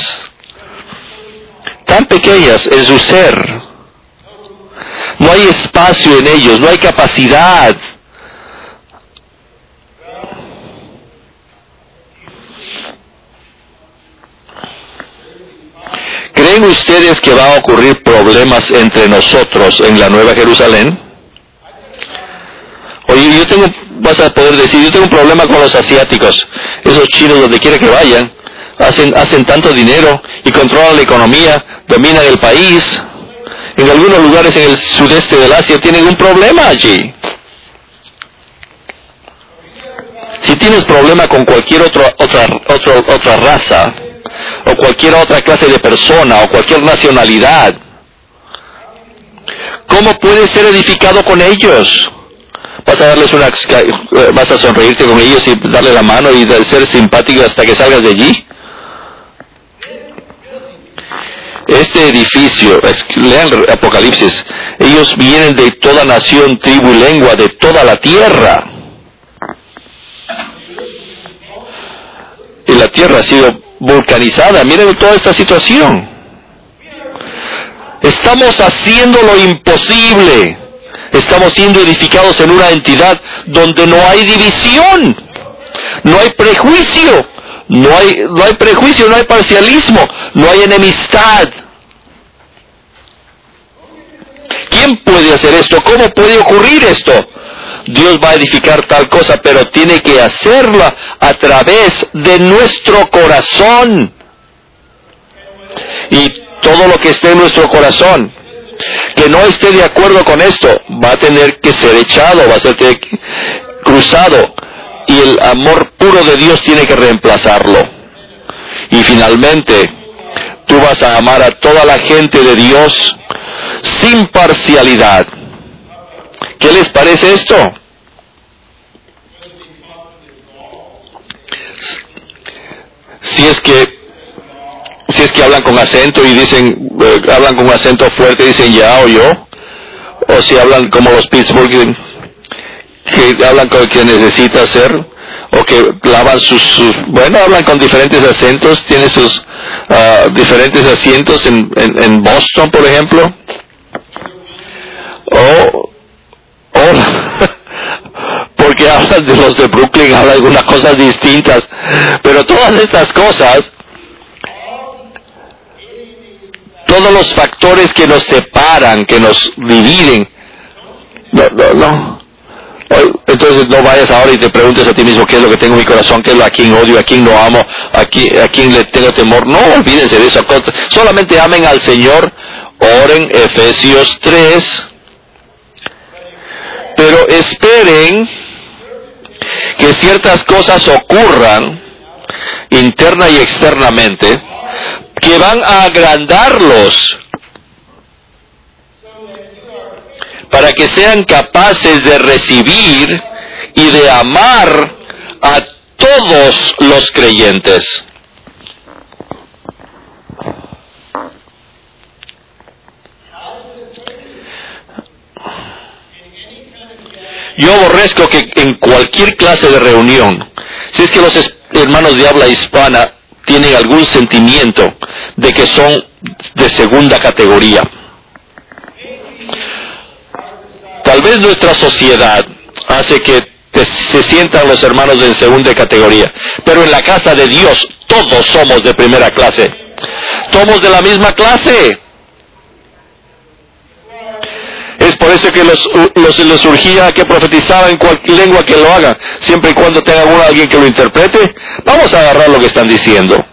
Tan pequeñas en su ser. No hay espacio en ellos, no hay capacidad. ¿Creen ustedes que va a ocurrir problemas entre nosotros en la Nueva Jerusalén? Oye, vas a poder decir, yo tengo un problema con los asiáticos. Esos chinos, donde quiera que vayan, hacen tanto dinero y controlan la economía, dominan el país. En algunos lugares en el sudeste del Asia tienen un problema allí. Si tienes problema con cualquier otra raza, o cualquier otra clase de persona, o cualquier nacionalidad, ¿cómo puedes ser edificado con ellos? Vas a sonreírte con ellos y darle la mano y ser simpático hasta que salgas de allí. Este edificio, lean Apocalipsis, ellos vienen de toda nación, tribu y lengua, de toda la tierra. Y la tierra ha sido vulcanizada. Miren toda esta situación. Estamos haciendo lo imposible. Estamos siendo edificados en una entidad donde no hay división, no hay prejuicio, no hay parcialismo, no hay enemistad. ¿Quién puede hacer esto? ¿Cómo puede ocurrir esto? Dios va a edificar tal cosa, pero tiene que hacerla a través de nuestro corazón. Y todo lo que esté en nuestro corazón, que no esté de acuerdo con esto, va a tener que ser echado, va a ser cruzado, y el amor puro de Dios tiene que reemplazarlo. Y finalmente, tú vas a amar a toda la gente de Dios sin parcialidad. ¿Qué les parece esto? Si es que hablan con acento y dicen, hablan con un acento fuerte y dicen ya o yo, o si hablan como los Pittsburgh, que hablan con el que necesita hacer, o que clavan hablan con diferentes acentos, tienen sus diferentes acentos en Boston, por ejemplo, o porque hablan de los de Brooklyn, hablan de algunas cosas distintas, pero todas estas cosas, todos los factores que nos separan, que nos dividen, no. Entonces no vayas ahora y te preguntes a ti mismo qué es lo que tengo en mi corazón, qué es a quién odio, a quién no amo, a quién le tengo temor. No, olvídense de esa cosa. Solamente amen al Señor, oren, Efesios 3. Pero esperen que ciertas cosas ocurran interna y externamente que van a agrandarlos para que sean capaces de recibir y de amar a todos los creyentes. Yo aborrezco que en cualquier clase de reunión, si es que los hermanos de habla hispana tienen algún sentimiento de que son de segunda categoría. Tal vez nuestra sociedad hace que se sientan los hermanos en segunda categoría, pero en la casa de Dios todos somos de primera clase. Somos de la misma clase. Es por parece que les surgía que profetizaba en cualquier lengua que lo hagan, siempre y cuando tenga alguien que lo interprete. Vamos a agarrar lo que están diciendo.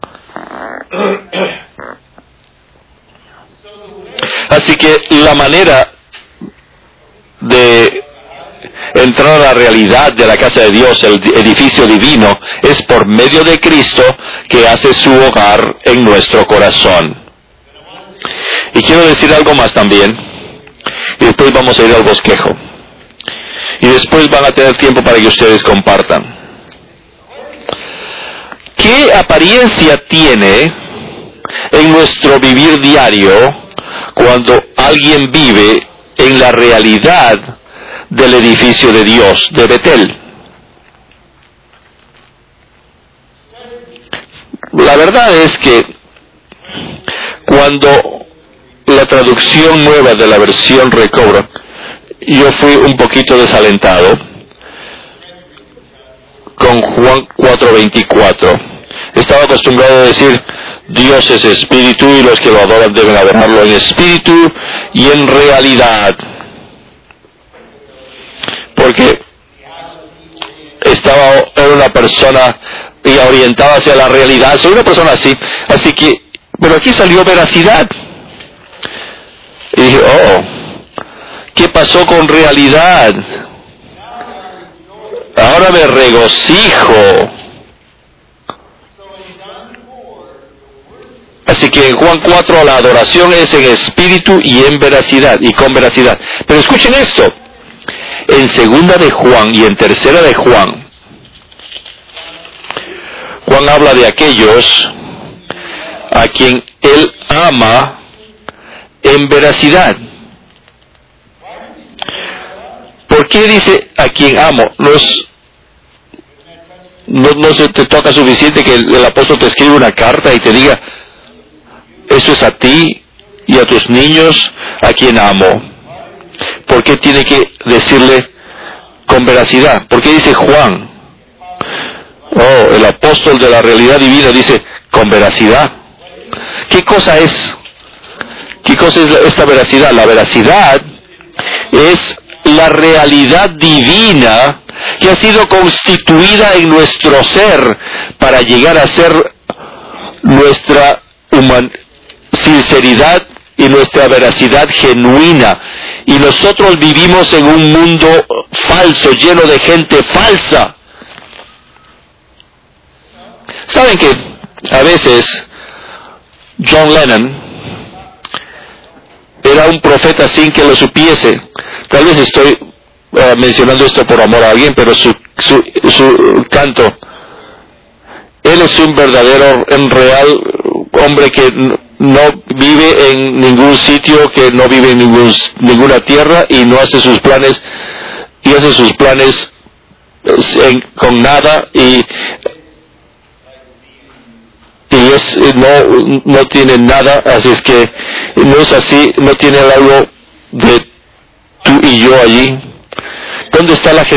Así que la manera de entrar a la realidad de la casa de Dios, el edificio divino, es por medio de Cristo, que hace su hogar en nuestro corazón. Y quiero decir algo más también, y después vamos a ir al bosquejo, y después van a tener tiempo para que ustedes compartan. ¿Qué apariencia tiene en nuestro vivir diario cuando alguien vive en la realidad del edificio de Dios, de Betel? La verdad es que cuando la traducción nueva de la versión recobra, yo fui un poquito desalentado con Juan 4:24. Estaba acostumbrado a decir, Dios es espíritu y los que lo adoran deben adorarlo en espíritu y en realidad. Porque era una persona y orientada hacia la realidad, soy una persona así que, pero aquí salió veracidad. Y dije, ¿qué pasó con realidad? Ahora me regocijo. Así que en Juan 4 la adoración es en espíritu y en veracidad, y con veracidad. Pero escuchen esto, en 2 de Juan y en 3 de Juan, Juan habla de aquellos a quien él ama en veracidad. ¿Por qué dice a quien amo? No se te toca suficiente que el apóstol te escriba una carta y te diga, esto es a ti y a tus niños a quien amo. ¿Por qué tiene que decirle con veracidad? ¿Por qué dice Juan? El apóstol de la realidad divina dice con veracidad. ¿Qué cosa es? ¿Qué cosa es esta veracidad? La veracidad es la realidad divina que ha sido constituida en nuestro ser para llegar a ser nuestra sinceridad y nuestra veracidad genuina. Y nosotros vivimos en un mundo falso, lleno de gente falsa. ¿Saben que a veces John Lennon era un profeta sin que lo supiese? Tal vez estoy mencionando esto por amor a alguien, pero su canto, él es un verdadero, en real hombre que no vive en ningún sitio, que no vive en ninguna tierra y no hace sus planes, con nada y no tiene nada, así es que no es así, no tiene algo de tú y yo allí. ¿Dónde está lo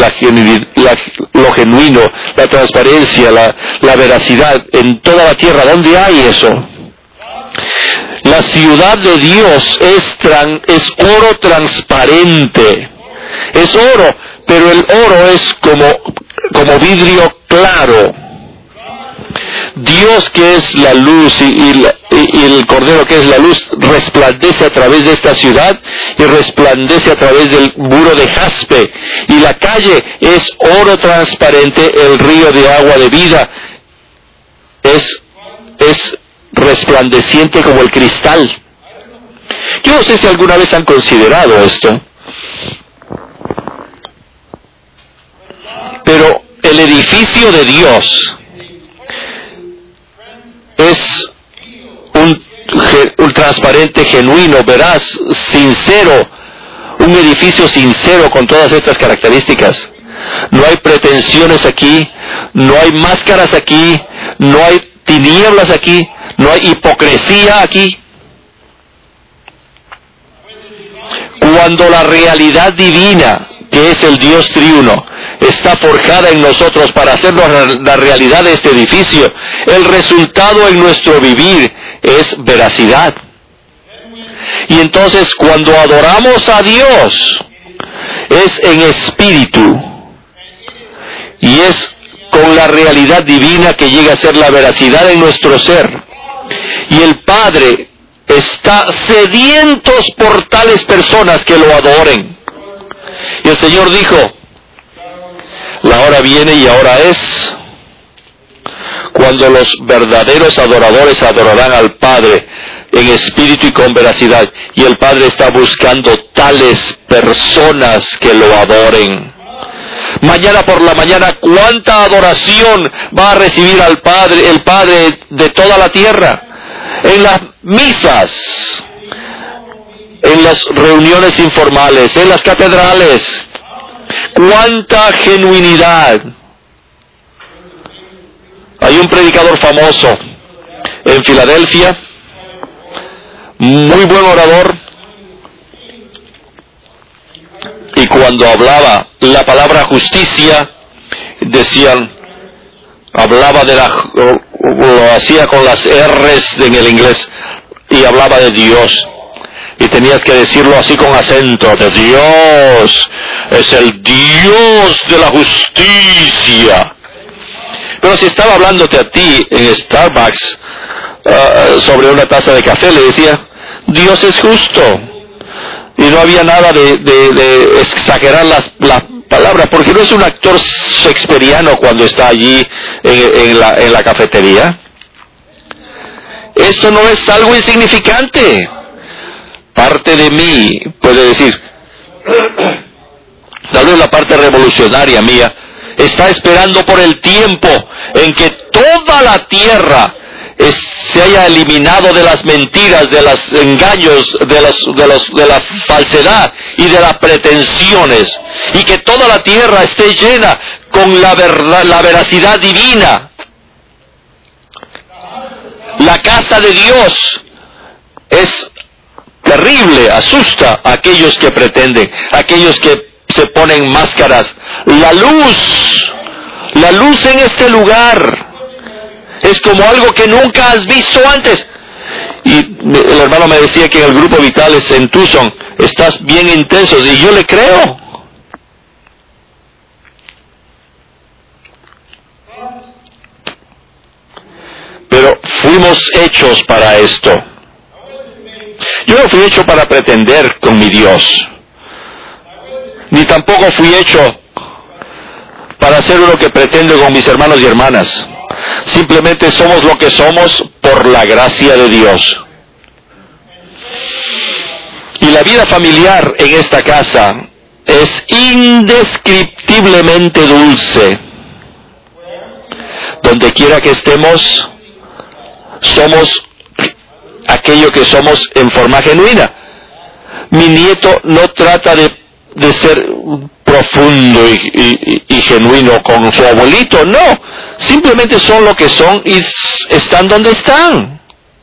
genuino, la transparencia, la veracidad en toda la tierra? ¿Dónde hay eso? La ciudad de Dios es oro transparente, es oro, pero el oro es como vidrio claro. Dios, que es la luz, y el Cordero, que es la luz, resplandece a través de esta ciudad y resplandece a través del muro de jaspe, y la calle es oro transparente, el río de agua de vida es resplandeciente como el cristal. Yo no sé si alguna vez han considerado esto, pero el edificio de Dios es un transparente, genuino, veraz, sincero, un edificio sincero con todas estas características. No hay pretensiones aquí, no hay máscaras aquí, no hay tinieblas aquí, no hay hipocresía aquí. Cuando la realidad divina, que es el Dios triuno, está forjada en nosotros para hacernos la realidad de este edificio, el resultado en nuestro vivir es veracidad. Y entonces cuando adoramos a Dios, es en espíritu, y es con la realidad divina que llega a ser la veracidad en nuestro ser. Y el Padre está sedientos por tales personas que lo adoren. Y el Señor dijo, la hora viene y ahora es cuando los verdaderos adoradores adorarán al Padre en espíritu y con veracidad. Y el Padre está buscando tales personas que lo adoren. Mañana por la mañana, ¿cuánta adoración va a recibir al Padre, el Padre de toda la tierra? En las misas, en las reuniones informales, en las catedrales. ¡Cuánta genuinidad! Hay un predicador famoso en Filadelfia, muy buen orador, y cuando hablaba la palabra justicia, hablaba lo hacía con las R's en el inglés, y hablaba de Dios. Y tenías que decirlo así con acento, de Dios, es el Dios de la justicia. Pero si estaba hablándote a ti en Starbucks sobre una taza de café, le decía, Dios es justo. Y no había nada de exagerar las palabras, porque no es un actor shakespeariano cuando está allí en la cafetería. Esto no es algo insignificante. Parte de mí puede decir, tal vez la parte revolucionaria mía, está esperando por el tiempo en que toda la tierra se haya eliminado de las mentiras, de los engaños, de la falsedad y de las pretensiones, y que toda la tierra esté llena con la verdad, la veracidad divina. La casa de Dios es terrible, asusta a aquellos que pretenden, a aquellos que se ponen máscaras. La luz en este lugar es como algo que nunca has visto antes. Y el hermano me decía que en el grupo Vitales en Tucson estás bien intenso, y yo le creo. Pero fuimos hechos para esto. Yo no fui hecho para pretender con mi Dios, ni tampoco fui hecho para hacer lo que pretendo con mis hermanos y hermanas. Simplemente somos lo que somos por la gracia de Dios. Y la vida familiar en esta casa es indescriptiblemente dulce. Donde quiera que estemos, somos aquello que somos en forma genuina. Mi nieto no trata de ser profundo y genuino con su abuelito, no, simplemente son lo que son y están donde están.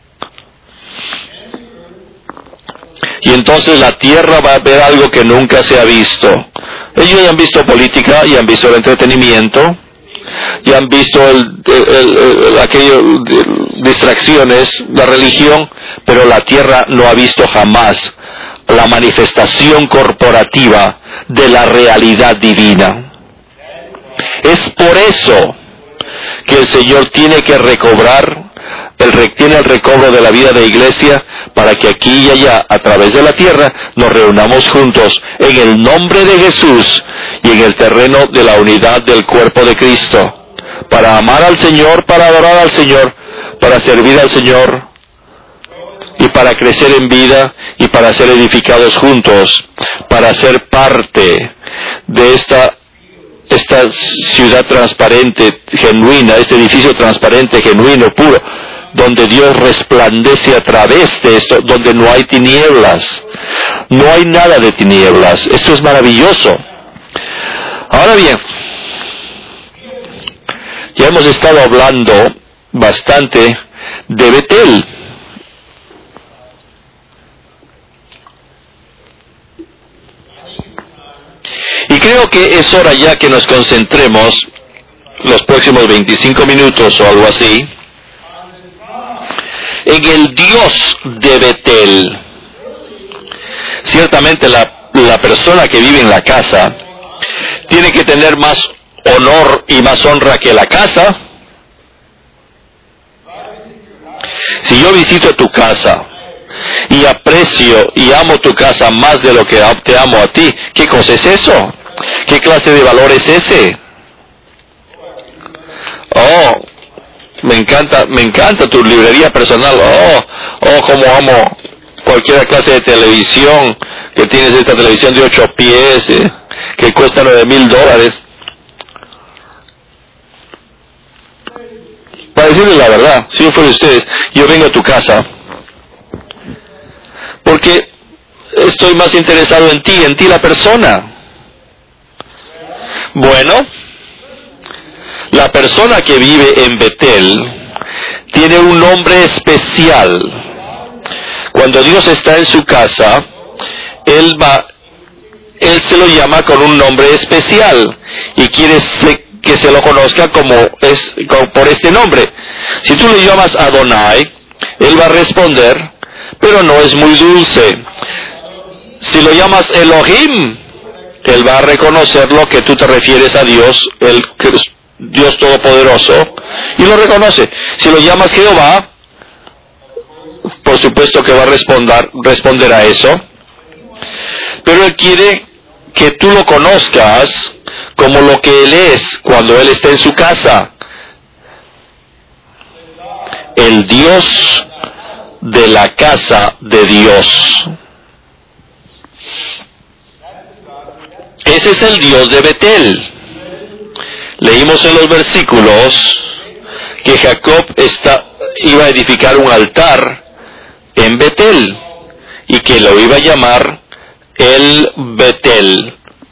Y entonces la tierra va a ver algo que nunca se ha visto. Ellos ya han visto política, ya han visto el entretenimiento, ya han visto distracciones, la religión, pero la tierra no ha visto jamás la manifestación corporativa de la realidad divina. Es por eso que el Señor tiene que tiene el recobro de la vida de iglesia, para que aquí y allá, a través de la tierra, nos reunamos juntos en el nombre de Jesús y en el terreno de la unidad del cuerpo de Cristo, para amar al Señor, para adorar al Señor, para servir al Señor, y para crecer en vida, y para ser edificados juntos, para ser parte de esta ciudad transparente, genuina, este edificio transparente, genuino, puro, donde Dios resplandece a través de esto, donde no hay tinieblas, no hay nada de tinieblas. Esto es maravilloso. Ahora bien, ya hemos estado hablando bastante de Betel. Y creo que es hora ya que nos concentremos los próximos 25 minutos o algo así en el Dios de Betel. Ciertamente la persona que vive en la casa tiene que tener más honor y más honra que la casa. Si yo visito tu casa y aprecio y amo tu casa más de lo que te amo a ti, ¿qué cosa es eso? ¿Qué clase de valor es ese? Oh, me encanta tu librería personal. Oh, como amo cualquier clase de televisión, que tienes esta televisión de 8 pies, que cuesta $9,000. Para decirles la verdad, si yo fuera ustedes, yo vengo a tu casa porque estoy más interesado en ti la persona. Bueno, la persona que vive en Betel tiene un nombre especial. Cuando Dios está en su casa, Él se lo llama con un nombre especial y quiere que se lo conozca por este nombre. Si tú le llamas Adonai, Él va a responder, pero no es muy dulce. Si lo llamas Elohim, Él va a reconocer lo que tú te refieres a Dios, el Dios Todopoderoso, y lo reconoce. Si lo llamas Jehová, por supuesto que va a responder a eso, pero Él quiere que tú lo conozcas como lo que Él es cuando Él está en su casa, el Dios de la casa de Dios. Ese es el Dios de Betel. Leímos en los versículos que Jacob iba a edificar un altar en Betel y que lo iba a llamar el Betel,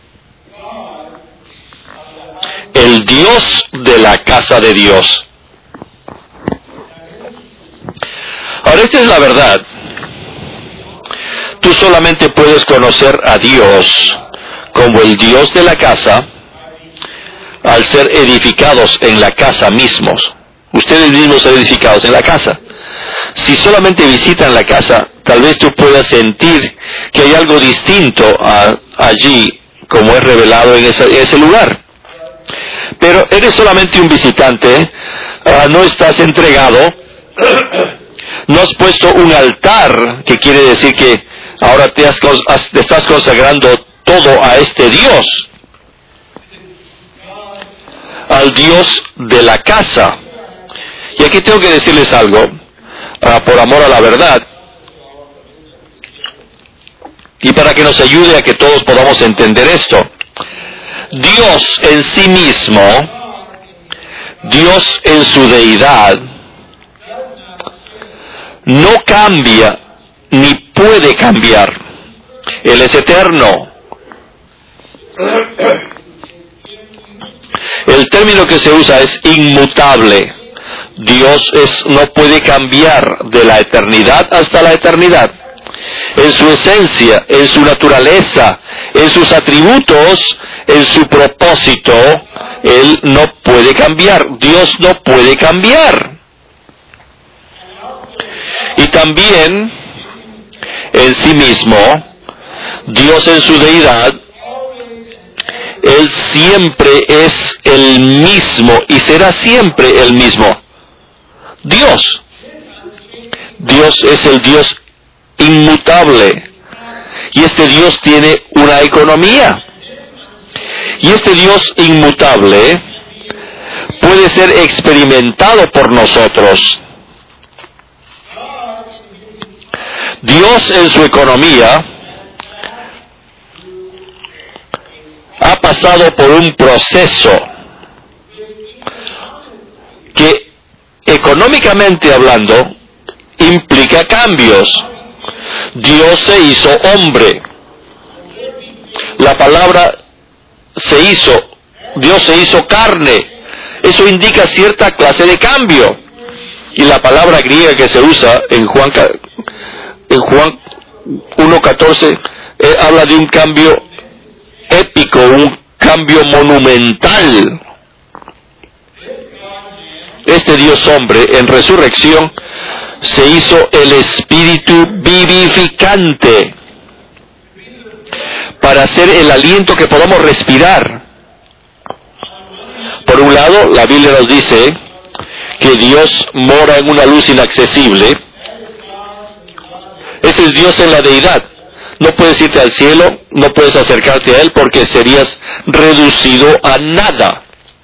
el Dios de la casa de Dios. Ahora, esta es la verdad. Tú solamente puedes conocer a Dios como el Dios de la casa al ser edificados en la casa mismos. Ustedes mismos son edificados en la casa. Si solamente visitan la casa, tal vez tú puedas sentir que hay algo distinto allí, como es revelado en ese lugar. Pero eres solamente un visitante, no estás entregado, no has puesto un altar, que quiere decir que ahora te estás consagrando todo a este Dios, al Dios de la casa. Y aquí tengo que decirles algo, por amor a la verdad, y para que nos ayude a que todos podamos entender esto. Dios en sí mismo, Dios en su deidad, no cambia ni puede cambiar. Él es eterno. El término que se usa es inmutable. Dios no puede cambiar de la eternidad hasta la eternidad. En su esencia, en su naturaleza, en sus atributos, en su propósito, Él no puede cambiar. Dios no puede cambiar. Y también, en sí mismo, Dios en su deidad, Él siempre es el mismo y será siempre el mismo. Dios es el Dios inmutable. Y este Dios tiene una economía. Y este Dios inmutable puede ser experimentado por nosotros. Dios en su economía ha pasado por un proceso que, económicamente hablando, implica cambios. Dios se hizo hombre. La palabra Dios se hizo carne. Eso indica cierta clase de cambio. Y la palabra griega que se usa en Juan 1:14 habla de un cambio épico, un cambio monumental. Este Dios hombre en resurrección se hizo el espíritu vivificante. para ser el aliento que podamos respirar. Por un lado, la Biblia nos dice que Dios mora en una luz inaccesible. Ese es Dios en la deidad. No puedes irte al cielo, no puedes acercarte a Él porque serías reducido a nada.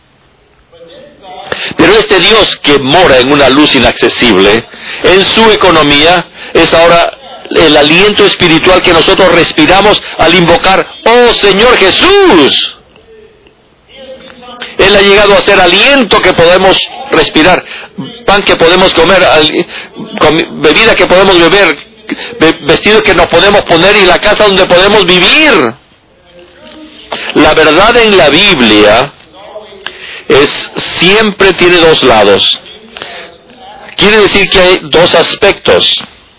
Pero este Dios que mora en una luz inaccesible, en su economía, es ahora el aliento espiritual que nosotros respiramos al invocar, ¡Oh Señor Jesús! Él ha llegado a ser aliento que podemos respirar, pan que podemos comer, bebida que podemos beber, vestido que nos podemos poner y la casa donde podemos vivir. La verdad en la Biblia siempre tiene dos lados. Quiere decir que hay dos aspectos.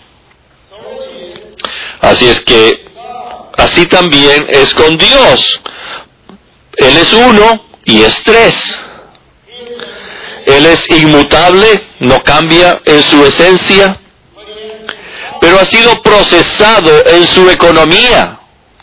Así es que así también es con Dios. Él es uno y es tres. Él es inmutable, no cambia en su esencia, pero ha sido procesado en su economía.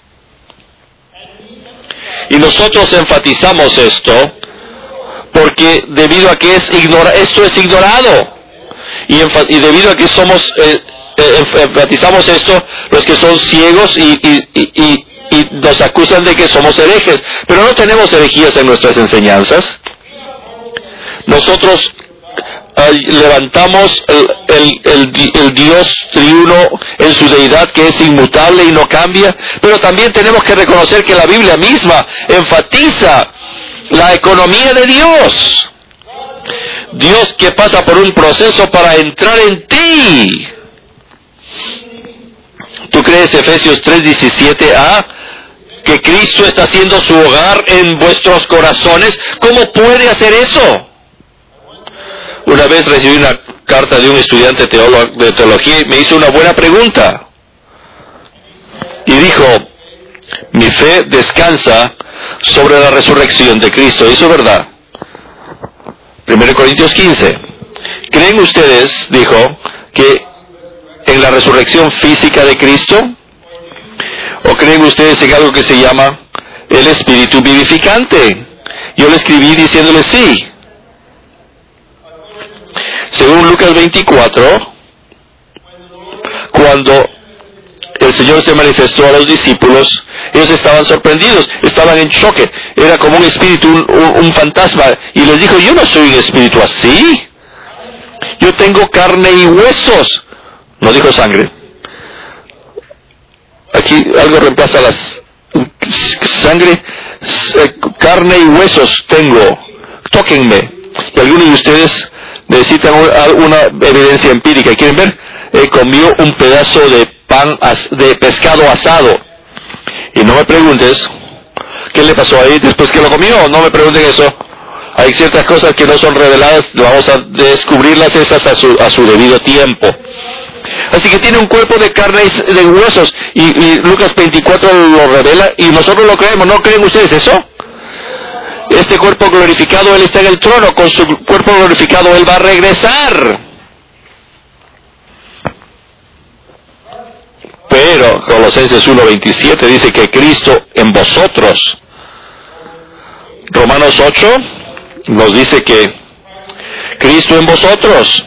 Y nosotros enfatizamos esto porque debido a que esto es ignorado, y debido a que enfatizamos esto, los que son ciegos y nos acusan de que somos herejes, pero no tenemos herejías en nuestras enseñanzas. Nosotros levantamos el Dios triuno en su deidad, que es inmutable y no cambia, pero también tenemos que reconocer que la Biblia misma enfatiza la economía de Dios. Dios que pasa por un proceso para entrar en ti. ¿Tú crees, Efesios 3:17a, que Cristo está haciendo su hogar en vuestros corazones? ¿Cómo puede hacer eso? Una vez recibí una carta de un estudiante de teología y me hizo una buena pregunta. Y dijo, mi fe descansa sobre la resurrección de Cristo. Y eso es verdad. 1 Corintios 15. ¿Creen ustedes, dijo, que en la resurrección física de Cristo? ¿O creen ustedes en algo que se llama el Espíritu vivificante? Yo le escribí diciéndole sí. Según Lucas 24, cuando el Señor se manifestó a los discípulos, ellos estaban sorprendidos, estaban en choque. Era como un espíritu, un fantasma. Y les dijo, yo no soy un espíritu así. Yo tengo carne y huesos. No dijo sangre. Aquí algo reemplaza las sangre. Carne y huesos tengo. Tóquenme. Y algunos de ustedes necesitan una evidencia empírica. ¿Quieren ver? Comió un pedazo de pan de pescado asado. Y no me preguntes qué le pasó ahí después que lo comió. No me pregunten eso. Hay ciertas cosas que no son reveladas. Vamos a descubrirlas esas a su debido tiempo. Así que tiene un cuerpo de carne y de huesos. Y Lucas 24 lo revela y nosotros lo creemos. ¿No creen ustedes eso? Este cuerpo glorificado, Él está en el trono. Con su cuerpo glorificado Él va a regresar. Pero Colosenses 1:27 dice que Cristo en vosotros. Romanos 8 nos dice que Cristo en vosotros.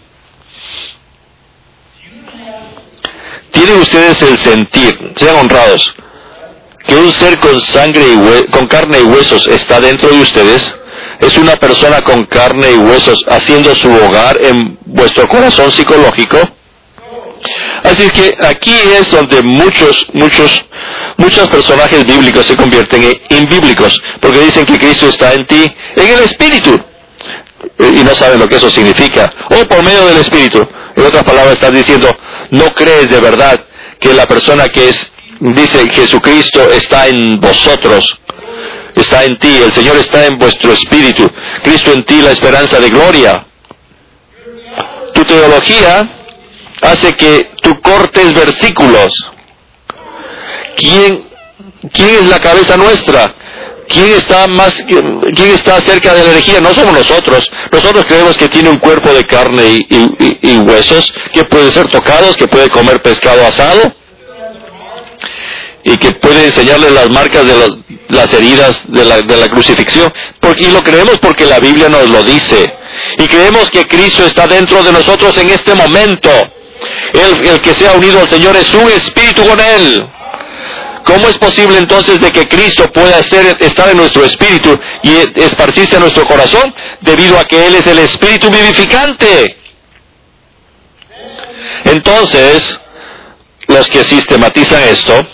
¿Tienen ustedes el sentir, sean honrados, que un ser con con carne y huesos está dentro de ustedes? Es una persona con carne y huesos haciendo su hogar en vuestro corazón psicológico. Así es que aquí es donde muchos personajes bíblicos se convierten en imbíblicos, porque dicen que Cristo está en ti, en el Espíritu, y no saben lo que eso significa, o por medio del Espíritu. En otras palabras, están diciendo, no crees de verdad que la persona que dice Jesucristo está en vosotros, está en ti, el Señor está en vuestro espíritu, Cristo en ti, la esperanza de gloria. Tu teología hace que tú cortes versículos. ¿Quién es la cabeza nuestra? ¿Quién está cerca de la herejía? No somos nosotros. Nosotros creemos que tiene un cuerpo de carne y huesos, que puede ser tocados, que puede comer pescado asado. y que puede enseñarles las marcas de las heridas de la crucifixión. Y lo creemos porque la Biblia nos lo dice. Y creemos que Cristo está dentro de nosotros en este momento. El que sea unido al Señor es un espíritu con Él. ¿Cómo es posible entonces de que Cristo pueda estar en nuestro espíritu y esparcirse a nuestro corazón? Debido a que Él es el espíritu vivificante. Entonces, los que sistematizan esto,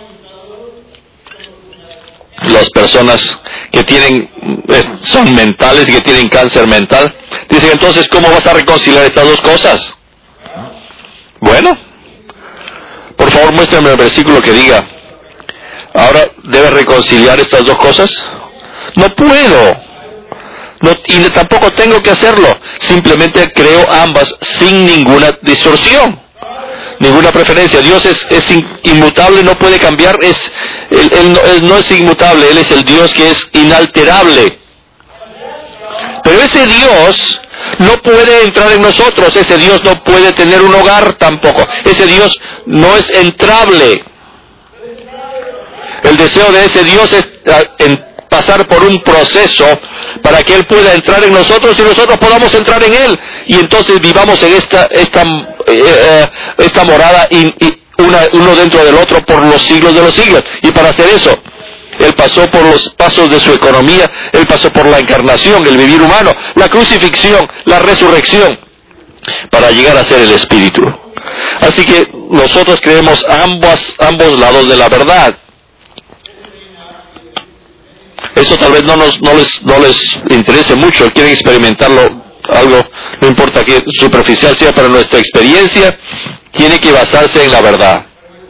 las personas que son mentales y que tienen cáncer mental, dicen entonces, ¿cómo vas a reconciliar estas dos cosas? Bueno, por favor muéstrame el versículo que diga, ahora debes reconciliar estas dos cosas. No puedo, y tampoco tengo que hacerlo, simplemente creo ambas sin ninguna distorsión, ninguna preferencia. Dios es inmutable, no puede cambiar, Él no es inmutable, Él es el Dios que es inalterable. Pero ese Dios no puede entrar en nosotros, ese Dios no puede tener un hogar tampoco, ese Dios no es entrable. El deseo de ese Dios es pasar por un proceso para que Él pueda entrar en nosotros y nosotros podamos entrar en Él. Y entonces vivamos en esta morada uno dentro del otro por los siglos de los siglos. Y para hacer eso, Él pasó por los pasos de su economía, Él pasó por la encarnación, el vivir humano, la crucifixión, la resurrección, para llegar a ser el Espíritu. Así que nosotros creemos ambos lados de la verdad. Eso tal vez no les interese mucho, quieren experimentarlo, algo, no importa que superficial sea, pero nuestra experiencia tiene que basarse en la verdad.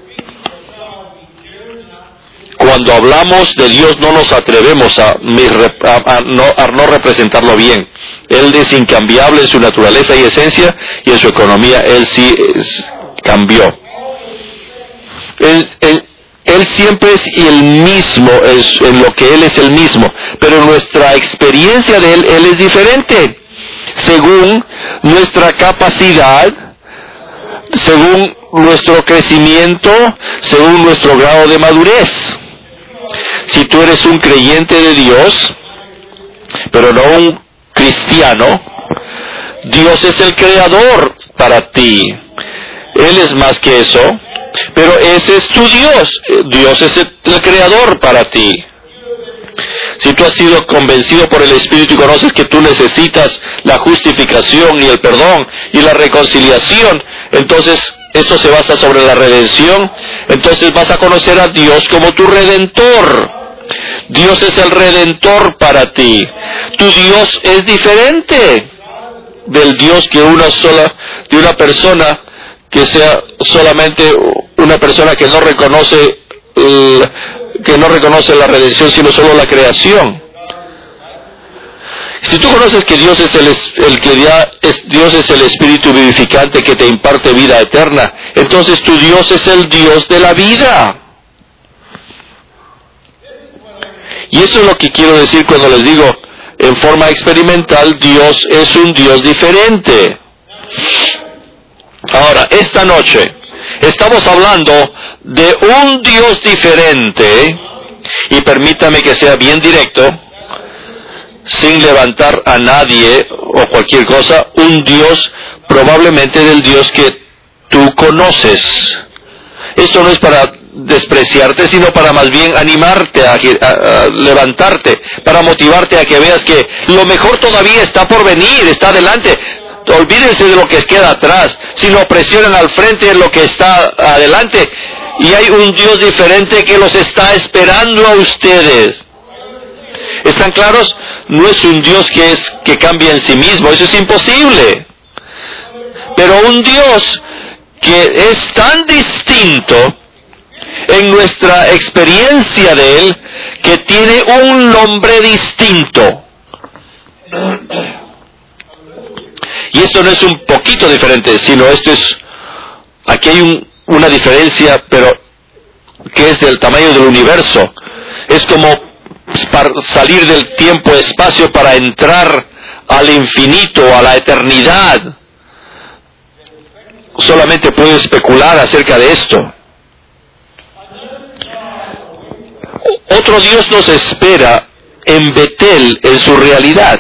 Cuando hablamos de Dios no nos atrevemos a no representarlo bien. Él es incambiable en su naturaleza y esencia, y en su economía Él sí cambió. Él siempre es el mismo, en lo que Él es el mismo, pero nuestra experiencia de Él es diferente, según nuestra capacidad, según nuestro crecimiento, según nuestro grado de madurez. Si tú eres un creyente de Dios, pero no un cristiano, Dios es el creador para ti. Él es más que eso, pero ese es tu Dios. Dios es el creador para ti. Si tú has sido convencido por el Espíritu y conoces que tú necesitas la justificación y el perdón y la reconciliación, entonces esto se basa sobre la redención. Entonces vas a conocer a Dios como tu Redentor. Dios es el Redentor para ti. Tu Dios es diferente del Dios de una persona que sea solamente una persona que no reconoce la redención, sino solo la creación. Si tú conoces que Dios es Dios es el Espíritu vivificante que te imparte vida eterna, entonces tu Dios es el Dios de la vida. Y eso es lo que quiero decir cuando les digo, en forma experimental, Dios es un Dios diferente. Ahora, esta noche estamos hablando de un Dios diferente, y permítame que sea bien directo, sin levantar a nadie o cualquier cosa, un Dios probablemente del Dios que tú conoces. Esto no es para despreciarte, sino para más bien animarte a levantarte, para motivarte a que veas que lo mejor todavía está por venir, está adelante. Olvídense de lo que queda atrás, sino presionen al frente lo que está adelante, y hay un Dios diferente que los está esperando a ustedes. ¿Están claros? No es un Dios que cambia en sí mismo, eso es imposible. Pero un Dios que es tan distinto en nuestra experiencia de Él, que tiene un nombre distinto. Y esto no es un poquito diferente, sino aquí hay una diferencia, pero que es del tamaño del universo. Es como para salir del tiempo-espacio para entrar al infinito, a la eternidad. Solamente puedo especular acerca de esto. otro Dios nos espera en Betel, en su realidad.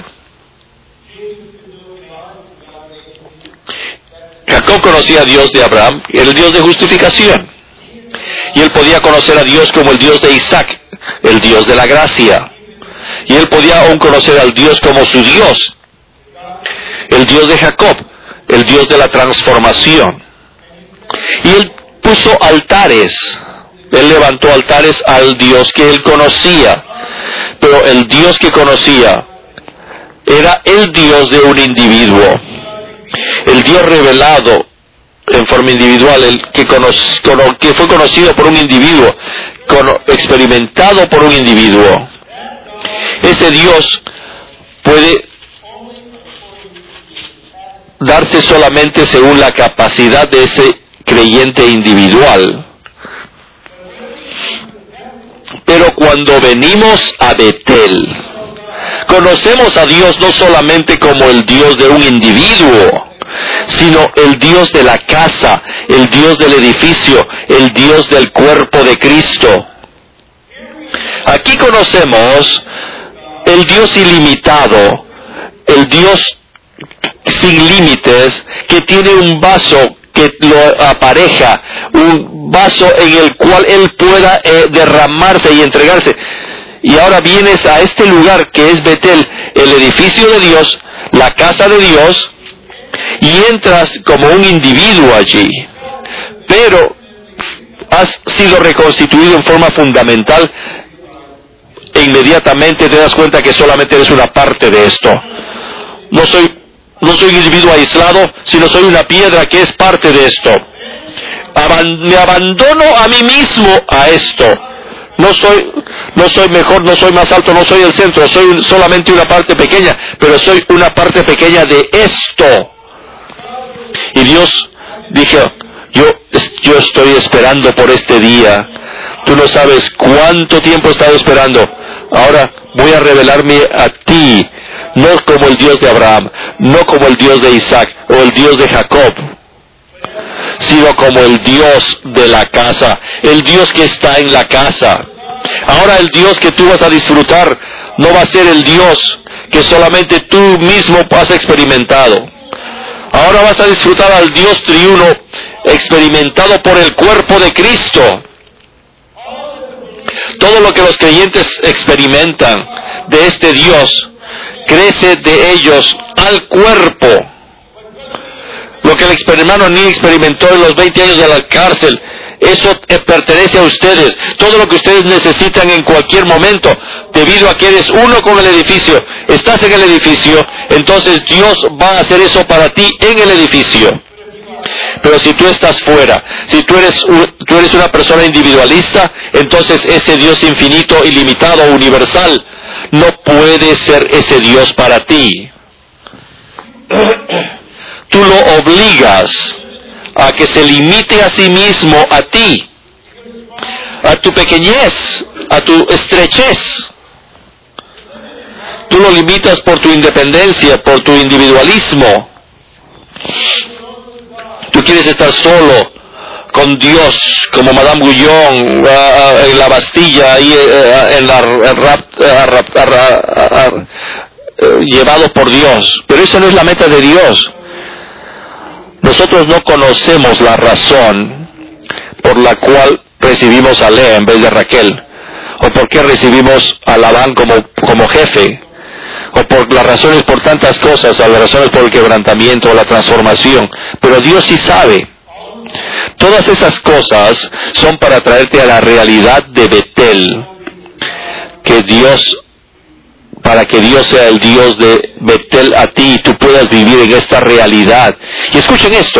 Jacob conocía a Dios de Abraham, el Dios de justificación. Y él podía conocer a Dios como el Dios de Isaac, el Dios de la gracia. Y él podía aún conocer al Dios como su Dios, el Dios de Jacob, el Dios de la transformación. Y él puso altares, él levantó altares al Dios que él conocía. Pero el Dios que conocía era el Dios de un individuo, el Dios revelado en forma individual, el que fue conocido por un individuo, experimentado por un individuo. Ese Dios puede darse solamente según la capacidad de ese creyente individual. Pero cuando venimos a Betel, conocemos a Dios no solamente como el Dios de un individuo, sino el Dios de la casa, el Dios del edificio, el Dios del cuerpo de Cristo. Aquí conocemos el Dios ilimitado, el Dios sin límites, que tiene un vaso que lo apareja, un vaso en el cual Él pueda derramarse y entregarse. Y ahora vienes a este lugar que es Betel, el edificio de Dios, la casa de Dios, y entras como un individuo allí. Pero has sido reconstituido en forma fundamental e inmediatamente te das cuenta que solamente eres una parte de esto. No soy un individuo aislado, sino soy una piedra que es parte de esto. Me abandono a mí mismo a esto. No soy mejor, no soy más alto, no soy el centro, soy solamente una parte pequeña, pero soy una parte pequeña de esto. Y Dios dijo, yo estoy esperando por este día. Tú no sabes cuánto tiempo he estado esperando. Ahora voy a revelarme a ti, no como el Dios de Abraham, no como el Dios de Isaac o el Dios de Jacob, sino como el Dios de la casa, el Dios que está en la casa. Ahora el Dios que tú vas a disfrutar no va a ser el Dios que solamente tú mismo has experimentado. Ahora vas a disfrutar al Dios triuno experimentado por el cuerpo de Cristo. Todo lo que los creyentes experimentan de este Dios crece de ellos al cuerpo. Lo que el hermano Neil experimentó en los 20 años de la cárcel, eso pertenece a ustedes. Todo lo que ustedes necesitan en cualquier momento, debido a que eres uno con el edificio, estás en el edificio, entonces Dios va a hacer eso para ti en el edificio. Pero si tú estás fuera, si tú eres una persona individualista, entonces ese Dios infinito, ilimitado, universal, no puede ser ese Dios para ti. Tú lo obligas a que se limite a sí mismo a ti, a tu pequeñez, a tu estrechez. Tú lo limitas por tu independencia, por tu individualismo. Tú quieres estar solo con Dios, como Madame Guyon en la Bastilla, ahí llevado por Dios. Pero eso no es la meta de Dios. Nosotros no conocemos la razón por la cual recibimos a Lea en vez de Raquel, o por qué recibimos a Labán como jefe, o por las razones por tantas cosas, o las razones por el quebrantamiento o la transformación. Pero Dios sí sabe. Todas esas cosas son para traerte a la realidad de Betel, para que Dios sea el Dios de Betel a ti y tú puedas vivir en esta realidad. Y escuchen esto.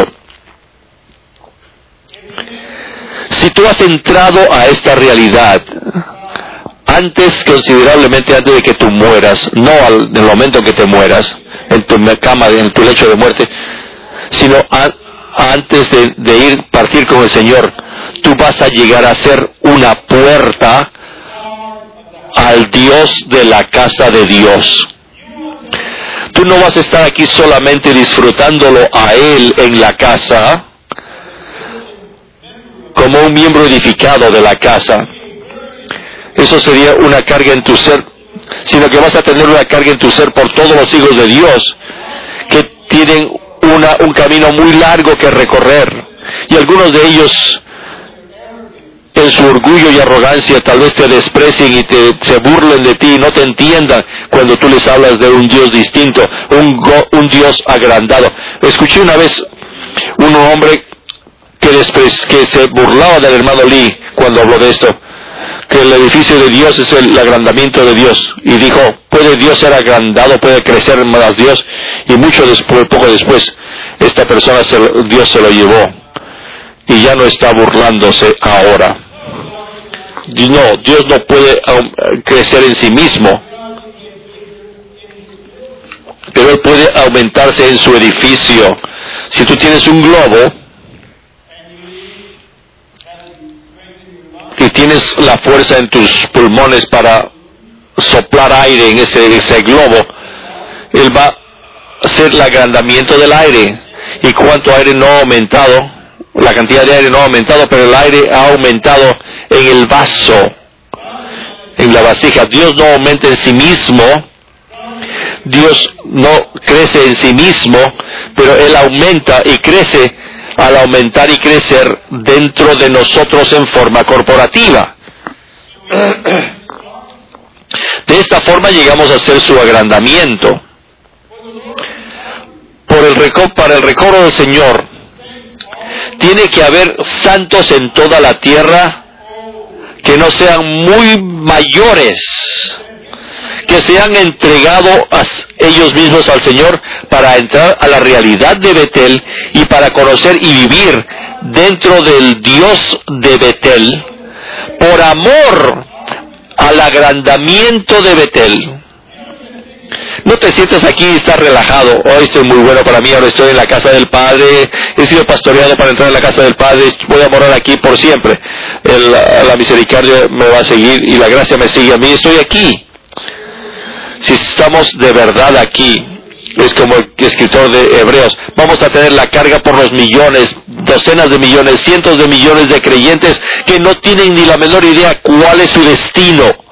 Si tú has entrado a esta realidad considerablemente antes de que tú mueras, no en el momento que te mueras, en tu cama, en tu lecho de muerte, sino antes de partir con el Señor, tú vas a llegar a ser una puerta al Dios de la casa de Dios. Tú no vas a estar aquí solamente disfrutándolo a Él en la casa, como un miembro edificado de la casa, eso sería una carga en tu ser, sino que vas a tener una carga en tu ser por todos los hijos de Dios que tienen un camino muy largo que recorrer, y algunos de ellos en su orgullo y arrogancia tal vez te desprecien y se burlen de ti y no te entiendan cuando tú les hablas de un Dios distinto, un Dios agrandado. Escuché una vez un hombre que se burlaba del hermano Lee cuando habló de esto, que el edificio de Dios es el agrandamiento de Dios, y dijo, ¿puede Dios ser agrandado? ¿Puede crecer más Dios? Y poco después, esta persona Dios se lo llevó, y ya no está burlándose ahora. No, Dios no puede crecer en sí mismo, pero Él puede aumentarse en su edificio. Si tú tienes un globo y tienes la fuerza en tus pulmones para soplar aire en ese globo, Él va a hacer el agrandamiento del aire. ¿Y cuánto aire no ha aumentado? La cantidad de aire no ha aumentado, pero el aire ha aumentado en el vaso, en la vasija. Dios no aumenta en sí mismo, Dios no crece en sí mismo, pero Él aumenta y crece al aumentar y crecer dentro de nosotros en forma corporativa. De esta forma llegamos a hacer su agrandamiento. Para el recobro del Señor, tiene que haber santos en toda la tierra que no sean muy mayores, que se han entregado a ellos mismos al Señor para entrar a la realidad de Betel y para conocer y vivir dentro del Dios de Betel, por amor al agrandamiento de Betel. No te sientas aquí y estás relajado. Hoy estoy muy bueno para mí, ahora estoy en la casa del Padre, he sido pastoreado para entrar en la casa del Padre, voy a morar aquí por siempre. La misericordia me va a seguir y la gracia me sigue a mí, estoy aquí. Si estamos de verdad aquí, es como el escritor de Hebreos, vamos a tener la carga por los millones, docenas de millones, cientos de millones de creyentes que no tienen ni la menor idea cuál es su destino.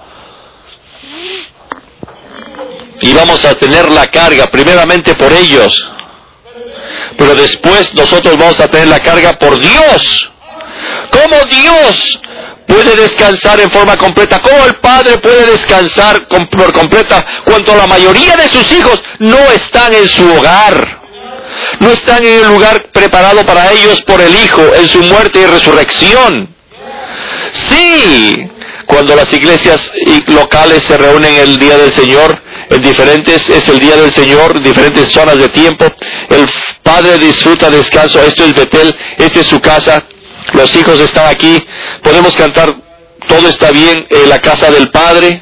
Y vamos a tener la carga primeramente por ellos, pero después nosotros vamos a tener la carga por Dios. ¿Cómo Dios puede descansar en forma completa? ¿Cómo el Padre puede descansar por completa cuando la mayoría de sus hijos no están en su hogar? No están en el lugar preparado para ellos por el Hijo, en su muerte y resurrección. Sí, cuando las iglesias locales se reúnen el día del Señor, es el día del Señor, diferentes zonas de tiempo, el Padre disfruta descanso. Esto es Betel, esta es su casa, los hijos están aquí, podemos cantar, todo está bien en la casa del Padre.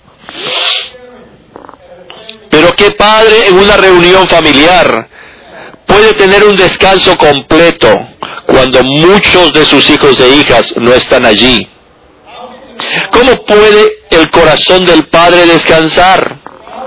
Pero ¿qué padre en una reunión familiar puede tener un descanso completo cuando muchos de sus hijos e hijas no están allí? ¿Cómo puede el corazón del Padre descansar?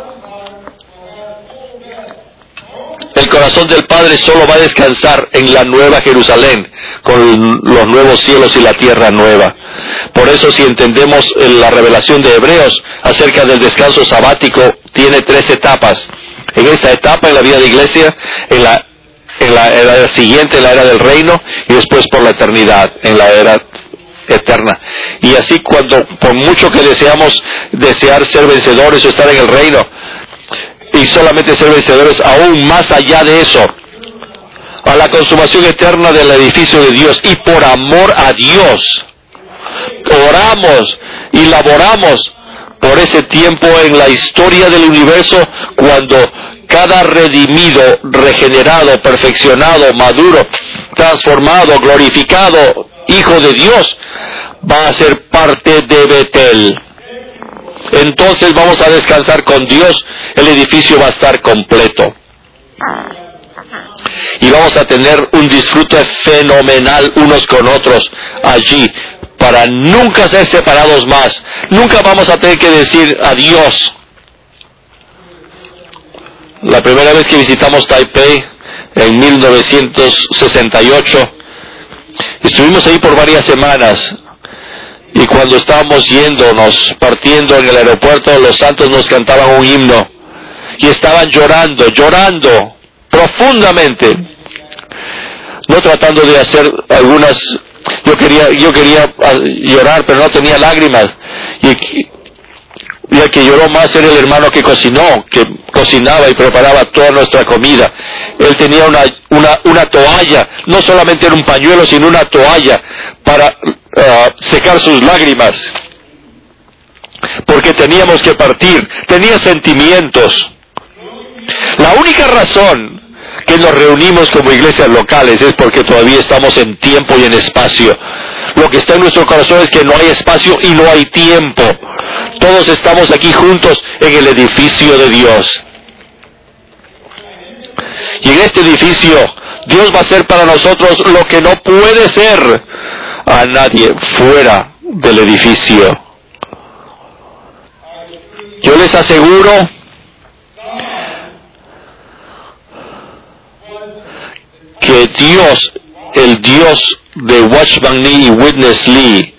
El corazón del Padre solo va a descansar en la nueva Jerusalén, con los nuevos cielos y la tierra nueva. Por eso, si entendemos la revelación de Hebreos acerca del descanso sabático, tiene 3 etapas. En esta etapa, en la vida de iglesia, en la era siguiente, en la era del reino, y después por la eternidad, en la era eterna. Y así, por mucho que desear ser vencedores o estar en el reino, y solamente ser vencedores, aún más allá de eso, a la consumación eterna del edificio de Dios, y por amor a Dios, oramos y laboramos por ese tiempo en la historia del universo, cuando cada redimido, regenerado, perfeccionado, maduro, transformado, glorificado, hijo de Dios, va a ser parte de Betel. Entonces vamos a descansar con Dios, el edificio va a estar completo. Y vamos a tener un disfrute fenomenal unos con otros allí, para nunca ser separados más. Nunca vamos a tener que decir adiós. La primera vez que visitamos Taipei, en 1968, estuvimos ahí por varias semanas. Y cuando estábamos yéndonos, partiendo en el aeropuerto, los santos nos cantaban un himno. Y estaban llorando profundamente. No tratando de hacer algunas... Yo quería llorar, pero no tenía lágrimas. Y el que lloró más era el hermano que cocinaba y preparaba toda nuestra comida. Él tenía una toalla, no solamente era un pañuelo, sino una toalla para secar sus lágrimas. Porque teníamos que partir, tenía sentimientos. La única razón que nos reunimos como iglesias locales es porque todavía estamos en tiempo y en espacio. Lo que está en nuestro corazón es que no hay espacio y no hay tiempo. Todos estamos aquí juntos en el edificio de Dios. Y en este edificio, Dios va a hacer para nosotros lo que no puede ser a nadie fuera del edificio. Yo les aseguro que Dios, el Dios de Watchman Nee y Witness Lee,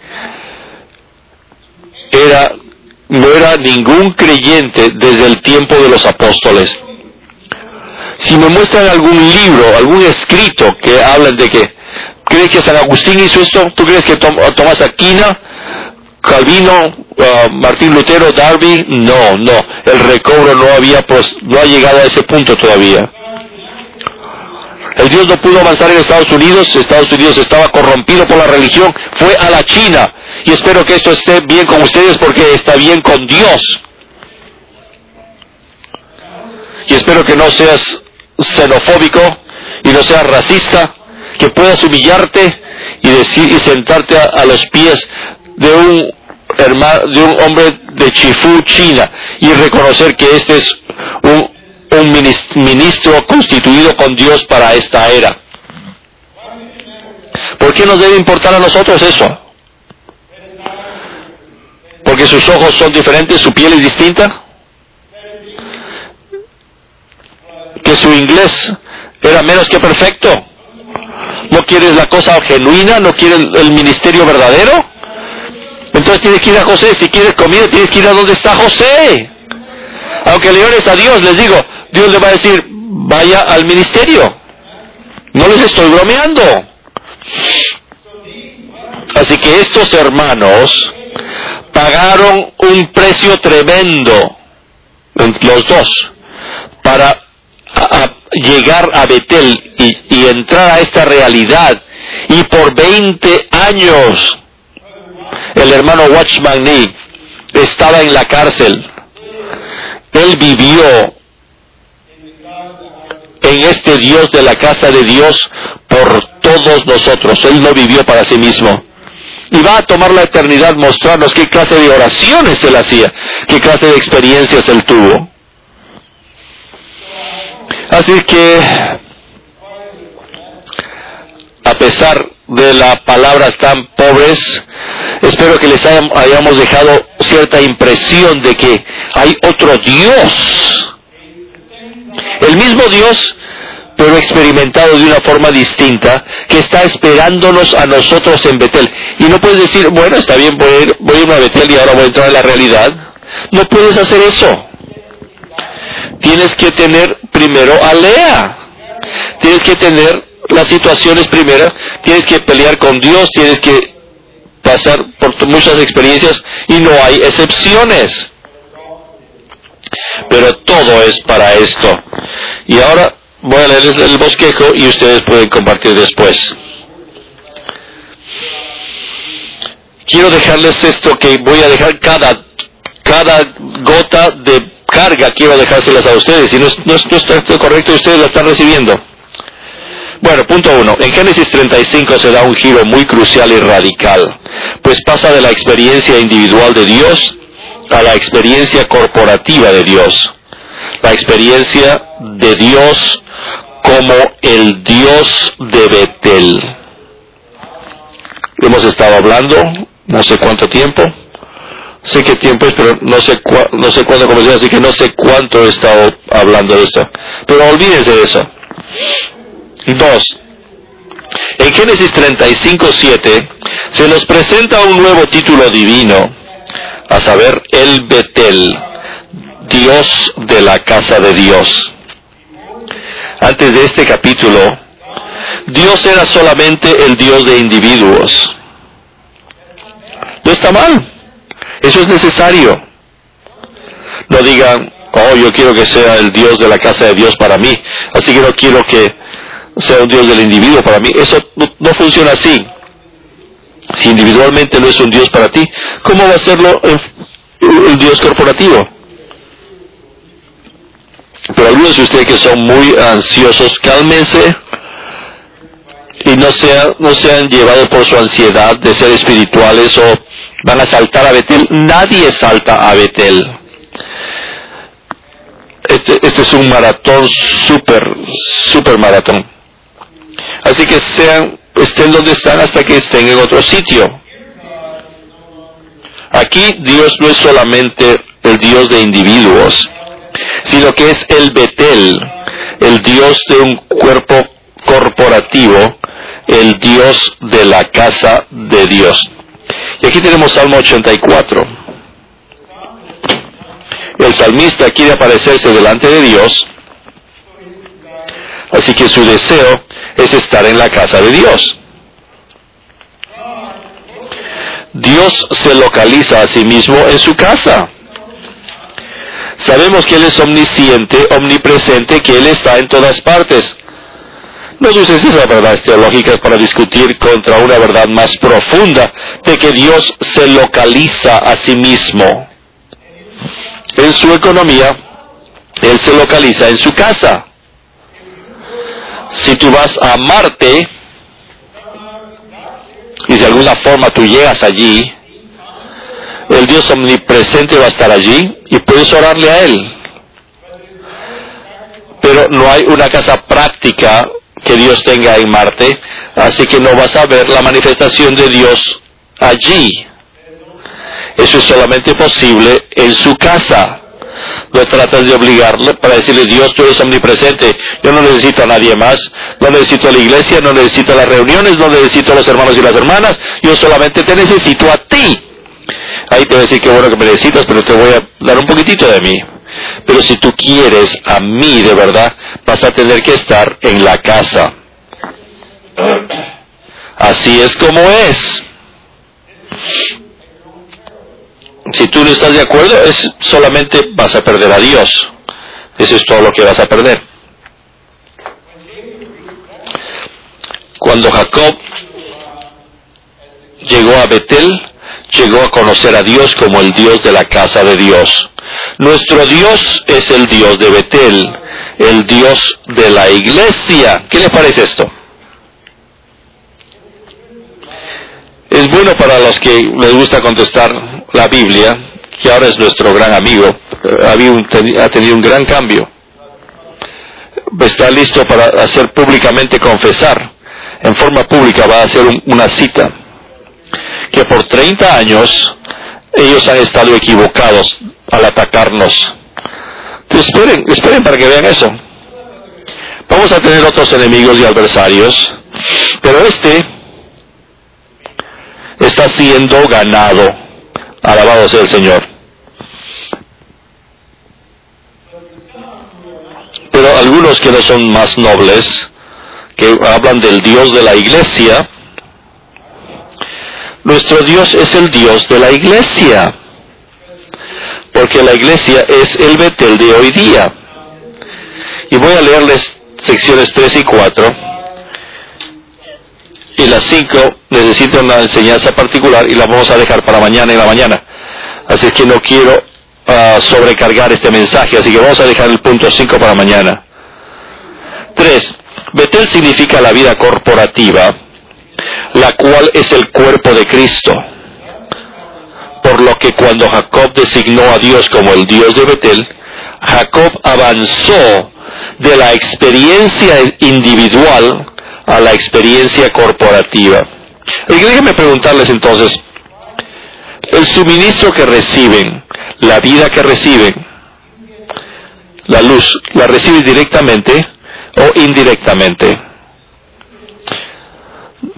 no era ningún creyente desde el tiempo de los apóstoles. Si me muestran algún libro, algún escrito que hablan de que ¿crees que San Agustín hizo esto? ¿Tú crees que Tomás Aquina, Calvino, Martín Lutero, Darby? No. El recobro no ha llegado a ese punto todavía. El Dios no pudo avanzar en Estados Unidos. Estados Unidos estaba corrompido por la religión. Fue a la China. Y espero que esto esté bien con ustedes porque está bien con Dios. Y espero que no seas xenofóbico y no seas racista, que puedas humillarte y sentarte a los pies de un hombre de Chifú, China, y reconocer que este es un ministro constituido con Dios para esta era. ¿Por qué nos debe importar a nosotros eso? ¿Porque sus ojos son diferentes, su piel es distinta? ¿Que su inglés era menos que perfecto? ¿No quieres la cosa genuina? ¿No quieres el ministerio verdadero? Entonces tienes que ir a José. Si quieres comida, tienes que ir a donde está José. Aunque le ores a Dios, les digo, Dios le va a decir, vaya al ministerio. No les estoy bromeando. Así que estos hermanos pagaron un precio tremendo, los dos, para llegar a Betel y entrar a esta realidad. Y por 20 años el hermano Watchman Nee estaba en la cárcel. Él vivió en este Dios de la casa de Dios por todos nosotros. Él no vivió para sí mismo. Y va a tomar la eternidad mostrarnos qué clase de oraciones él hacía, qué clase de experiencias él tuvo. Así que, a pesar de las palabras tan pobres, espero que les hayamos dejado cierta impresión de que hay otro Dios. El mismo Dios, pero experimentado de una forma distinta, que está esperándonos a nosotros en Betel. Y no puedes decir, bueno, está bien, voy a irme a Betel y ahora voy a entrar en la realidad. No puedes hacer eso. Tienes que tener primero a Lea. Tienes que tener las situaciones primero. Tienes que pelear con Dios. Tienes que pasar por muchas experiencias y no hay excepciones. Pero todo es para esto. Y ahora voy a leerles el bosquejo y ustedes pueden compartir después. Quiero dejarles esto que voy a dejar cada gota de carga, quiero dejárselas a ustedes. Y no está correcto y ustedes la están recibiendo. Bueno, punto 1. En Génesis 35 se da un giro muy crucial y radical. Pues pasa de la experiencia individual de Dios a la experiencia corporativa de Dios. La experiencia de Dios como el Dios de Betel. Hemos estado hablando, no sé cuánto tiempo. Sé qué tiempo es, pero no sé cuándo comenzó, así que no sé cuánto he estado hablando de esto. Pero olvídense de eso. 2. En Génesis 35:7 se nos presenta un nuevo título divino, a saber, el Betel, Dios de la casa de Dios. Antes de este capítulo, Dios era solamente el Dios de individuos. No está mal, eso es necesario. No digan, oh, yo quiero que sea el Dios de la casa de Dios para mí, así que no quiero que sea un Dios del individuo para mí. Eso no funciona así. Si individualmente no es un Dios para ti, ¿cómo va a serlo el Dios corporativo? Pero algunos de ustedes que son muy ansiosos, cálmense y no sean llevados por su ansiedad de ser espirituales o van a saltar a Betel. Nadie salta a Betel. Este es un maratón, super maratón. Así que estén donde están hasta que estén en otro sitio. Aquí Dios no es solamente el Dios de individuos, sino que es el Betel, el Dios de un cuerpo corporativo, el Dios de la casa de Dios. Y aquí tenemos Salmo 84. El salmista quiere aparecerse delante de Dios, así que su deseo es estar en la casa de Dios. Dios se localiza a sí mismo en su casa. Sabemos que Él es omnisciente, omnipresente, que Él está en todas partes. No uses esas verdades teológicas para discutir contra una verdad más profunda de que Dios se localiza a sí mismo. En su economía, Él se localiza en su casa. Si tú vas a Marte, y de alguna forma tú llegas allí, el Dios omnipresente va a estar allí y puedes orarle a Él. Pero no hay una casa práctica que Dios tenga en Marte, así que no vas a ver la manifestación de Dios allí. Eso es solamente posible en su casa. No tratas de obligarle para decirle, Dios, tú eres omnipresente, yo no necesito a nadie más, no necesito a la iglesia, no necesito a las reuniones, no necesito a los hermanos y las hermanas, yo solamente te necesito a ti. Ahí te voy a decir que bueno que me necesitas, pero te voy a dar un poquitito de mí. Pero si tú quieres a mí de verdad, vas a tener que estar en la casa. Así es como es. Si tú no estás de acuerdo, solamente vas a perder a Dios. Eso es todo lo que vas a perder. Cuando Jacob llegó a Betel, llegó a conocer a Dios como el Dios de la casa de Dios. Nuestro Dios es el Dios de Betel, el Dios de la iglesia. ¿Qué le parece esto? Es bueno para los que les gusta contestar la Biblia, que ahora es nuestro gran amigo, ha tenido un gran cambio. Está listo para hacer públicamente confesar, en forma pública va a hacer una cita, que por 30 años ellos han estado equivocados al atacarnos. Entonces, esperen para que vean eso. Vamos a tener otros enemigos y adversarios, pero está siendo ganado. Alabado sea el Señor. Pero algunos que no son más nobles, que hablan del Dios de la iglesia, nuestro Dios es el Dios de la iglesia, porque la iglesia es el Betel de hoy día. Y voy a leerles secciones 3 y 4, y las 5 necesitan una enseñanza particular y la vamos a dejar para mañana en la mañana. Así es que no quiero sobrecargar este mensaje, así que vamos a dejar el punto 5 para mañana. 3. Betel significa la vida corporativa, la cual es el cuerpo de Cristo. Por lo que cuando Jacob designó a Dios como el Dios de Betel, Jacob avanzó de la experiencia individual a la experiencia corporativa. Y déjenme preguntarles entonces, el suministro que reciben, la vida que reciben, la luz, ¿la reciben directamente o indirectamente?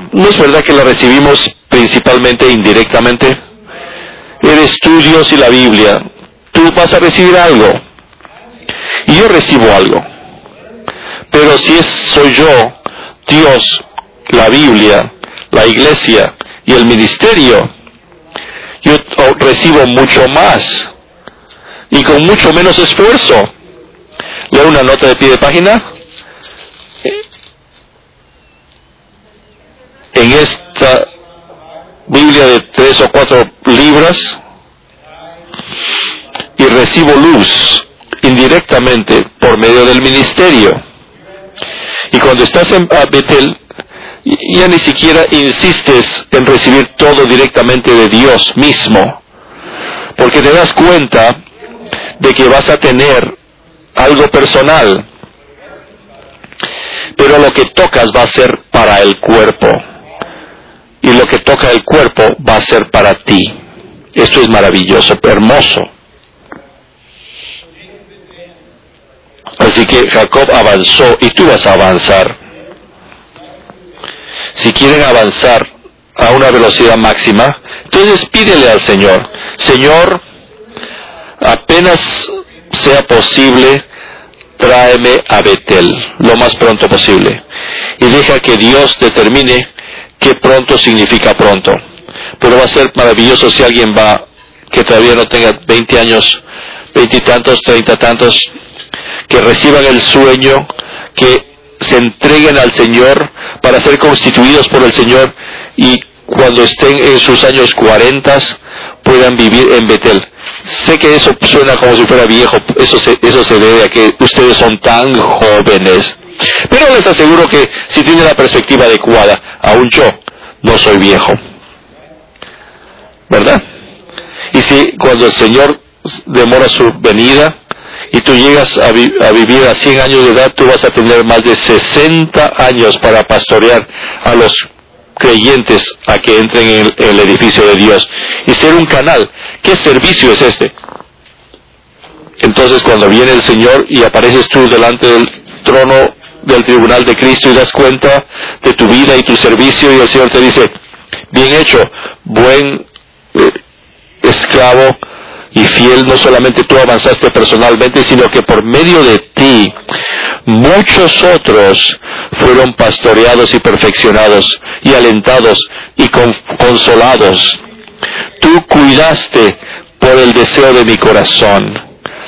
¿No es verdad que la recibimos principalmente indirectamente? Eres tú, Dios y la Biblia. Tú vas a recibir algo. Y yo recibo algo. Pero si soy yo, Dios, la Biblia, la iglesia y el ministerio, yo recibo mucho más. Y con mucho menos esfuerzo. Leo una nota de pie de página. En esta Biblia de 3 o 4 libras, y recibo luz indirectamente por medio del ministerio. Y cuando estás en Betel, ya ni siquiera insistes en recibir todo directamente de Dios mismo, porque te das cuenta de que vas a tener algo personal, pero lo que tocas va a ser para el cuerpo, y lo que toca el cuerpo va a ser para ti. Esto es maravilloso, hermoso. Así que Jacob avanzó y tú vas a avanzar. Si quieren avanzar a una velocidad máxima, entonces pídele al Señor: Señor, apenas sea posible, tráeme a Betel lo más pronto posible. Y deja que Dios determine qué pronto significa pronto. Pero va a ser maravilloso si alguien va, que todavía no tenga 20 años, 20 y tantos, 30 y tantos, que reciban el sueño, que se entreguen al Señor para ser constituidos por el Señor, y cuando estén en sus años 40 puedan vivir en Betel. Sé que eso suena como si fuera viejo, eso se debe a que ustedes son tan jóvenes, pero les aseguro que si tienen la perspectiva adecuada, aún yo no soy viejo, ¿verdad? Y si cuando el Señor demora su venida y tú llegas a vivir a 100 años de edad, tú vas a tener más de 60 años para pastorear a los creyentes a que entren en el edificio de Dios y ser un canal. ¿Qué servicio es este? Entonces, cuando viene el Señor y apareces tú delante del trono del tribunal de Cristo y das cuenta de tu vida y tu servicio, y el Señor te dice: bien hecho, buen esclavo y fiel. No solamente tú avanzaste personalmente, sino que por medio de ti muchos otros fueron pastoreados y perfeccionados y alentados y consolados. Tú cuidaste por el deseo de mi corazón.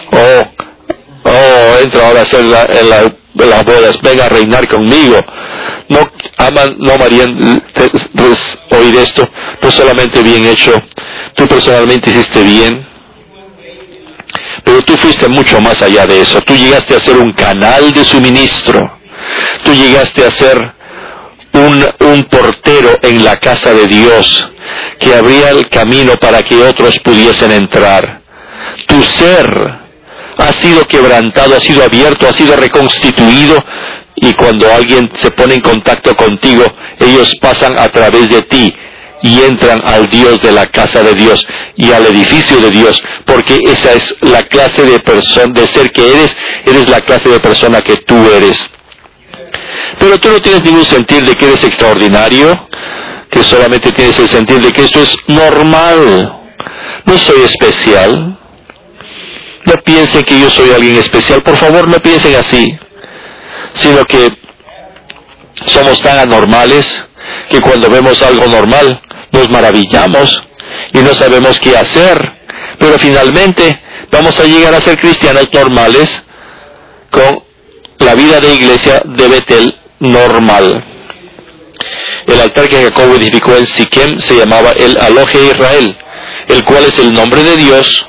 Entra ahora a hacer las bodas, venga a reinar conmigo. No aman, no amarían oír esto. No solamente bien hecho, tú personalmente hiciste bien, pero tú fuiste mucho más allá de eso. Tú llegaste a ser un canal de suministro. Tú llegaste a ser un portero en la casa de Dios, que abría el camino para que otros pudiesen entrar. Tu ser ha sido quebrantado, ha sido abierto, ha sido reconstituido, y cuando alguien se pone en contacto contigo, ellos pasan a través de ti y entran al Dios de la casa de Dios y al edificio de Dios, porque esa es la clase de persona, de ser que eres la clase de persona que tú eres. Pero tú no tienes ningún sentir de que eres extraordinario, que solamente tienes el sentir de que esto es normal. No soy especial. No piensen que yo soy alguien especial, por favor, no piensen así, sino que somos tan anormales que cuando vemos algo normal nos maravillamos y no sabemos qué hacer, pero finalmente vamos a llegar a ser cristianos normales con la vida de iglesia de Betel normal. El altar que Jacob edificó en Siquem se llamaba el Aloje Israel, el cual es el nombre de Dios.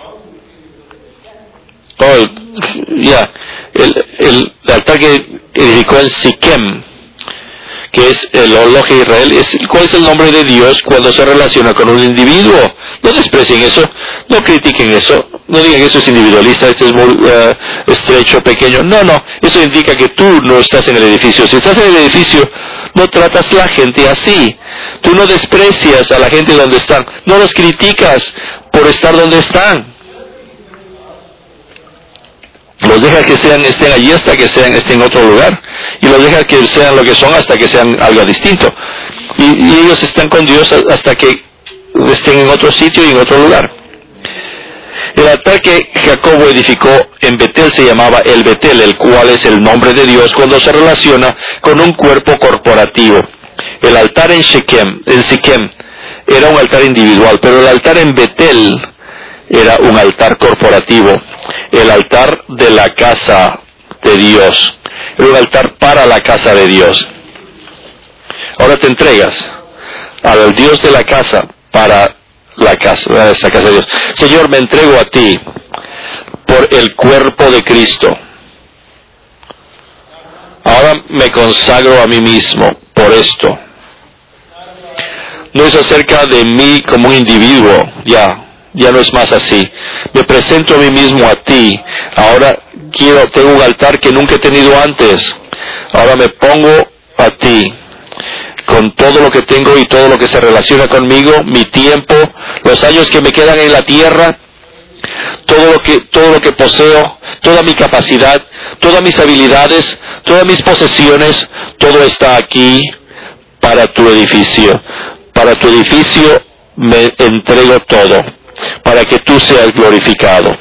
El altar que edificó en Siquem, que es el Aloje Israel, ¿cuál es el nombre de Dios cuando se relaciona con un individuo? No desprecien eso, no critiquen eso, no digan que eso es individualista, esto es muy estrecho, pequeño. No, eso indica que tú no estás en el edificio. Si estás en el edificio, no tratas a la gente así. Tú no desprecias a la gente donde están, no los criticas por estar donde están. Los deja que estén allí hasta que estén en otro lugar. Y los deja que sean lo que son hasta que sean algo distinto. Y ellos están con Dios hasta que estén en otro sitio y en otro lugar. El altar que Jacobo edificó en Betel se llamaba el Betel, el cual es el nombre de Dios cuando se relaciona con un cuerpo corporativo. El altar en Siquem era un altar individual, pero el altar en Betel era un altar corporativo, el altar de la casa de Dios, era un altar para la casa de Dios. Ahora te entregas al Dios de la casa para esa casa de Dios. Señor, me entrego a ti por el cuerpo de Cristo. Ahora me consagro a mí mismo por esto. No es acerca de mí como un individuo, ya no es más así. Me presento a mí mismo a ti. Ahora tengo un altar que nunca he tenido antes. Ahora me pongo a ti con todo lo que tengo y todo lo que se relaciona conmigo, mi tiempo, los años que me quedan en la tierra, todo lo que poseo, toda mi capacidad, todas mis habilidades, todas mis posesiones, todo está aquí para tu edificio. Para tu edificio me entrego todo, para que tú seas glorificado.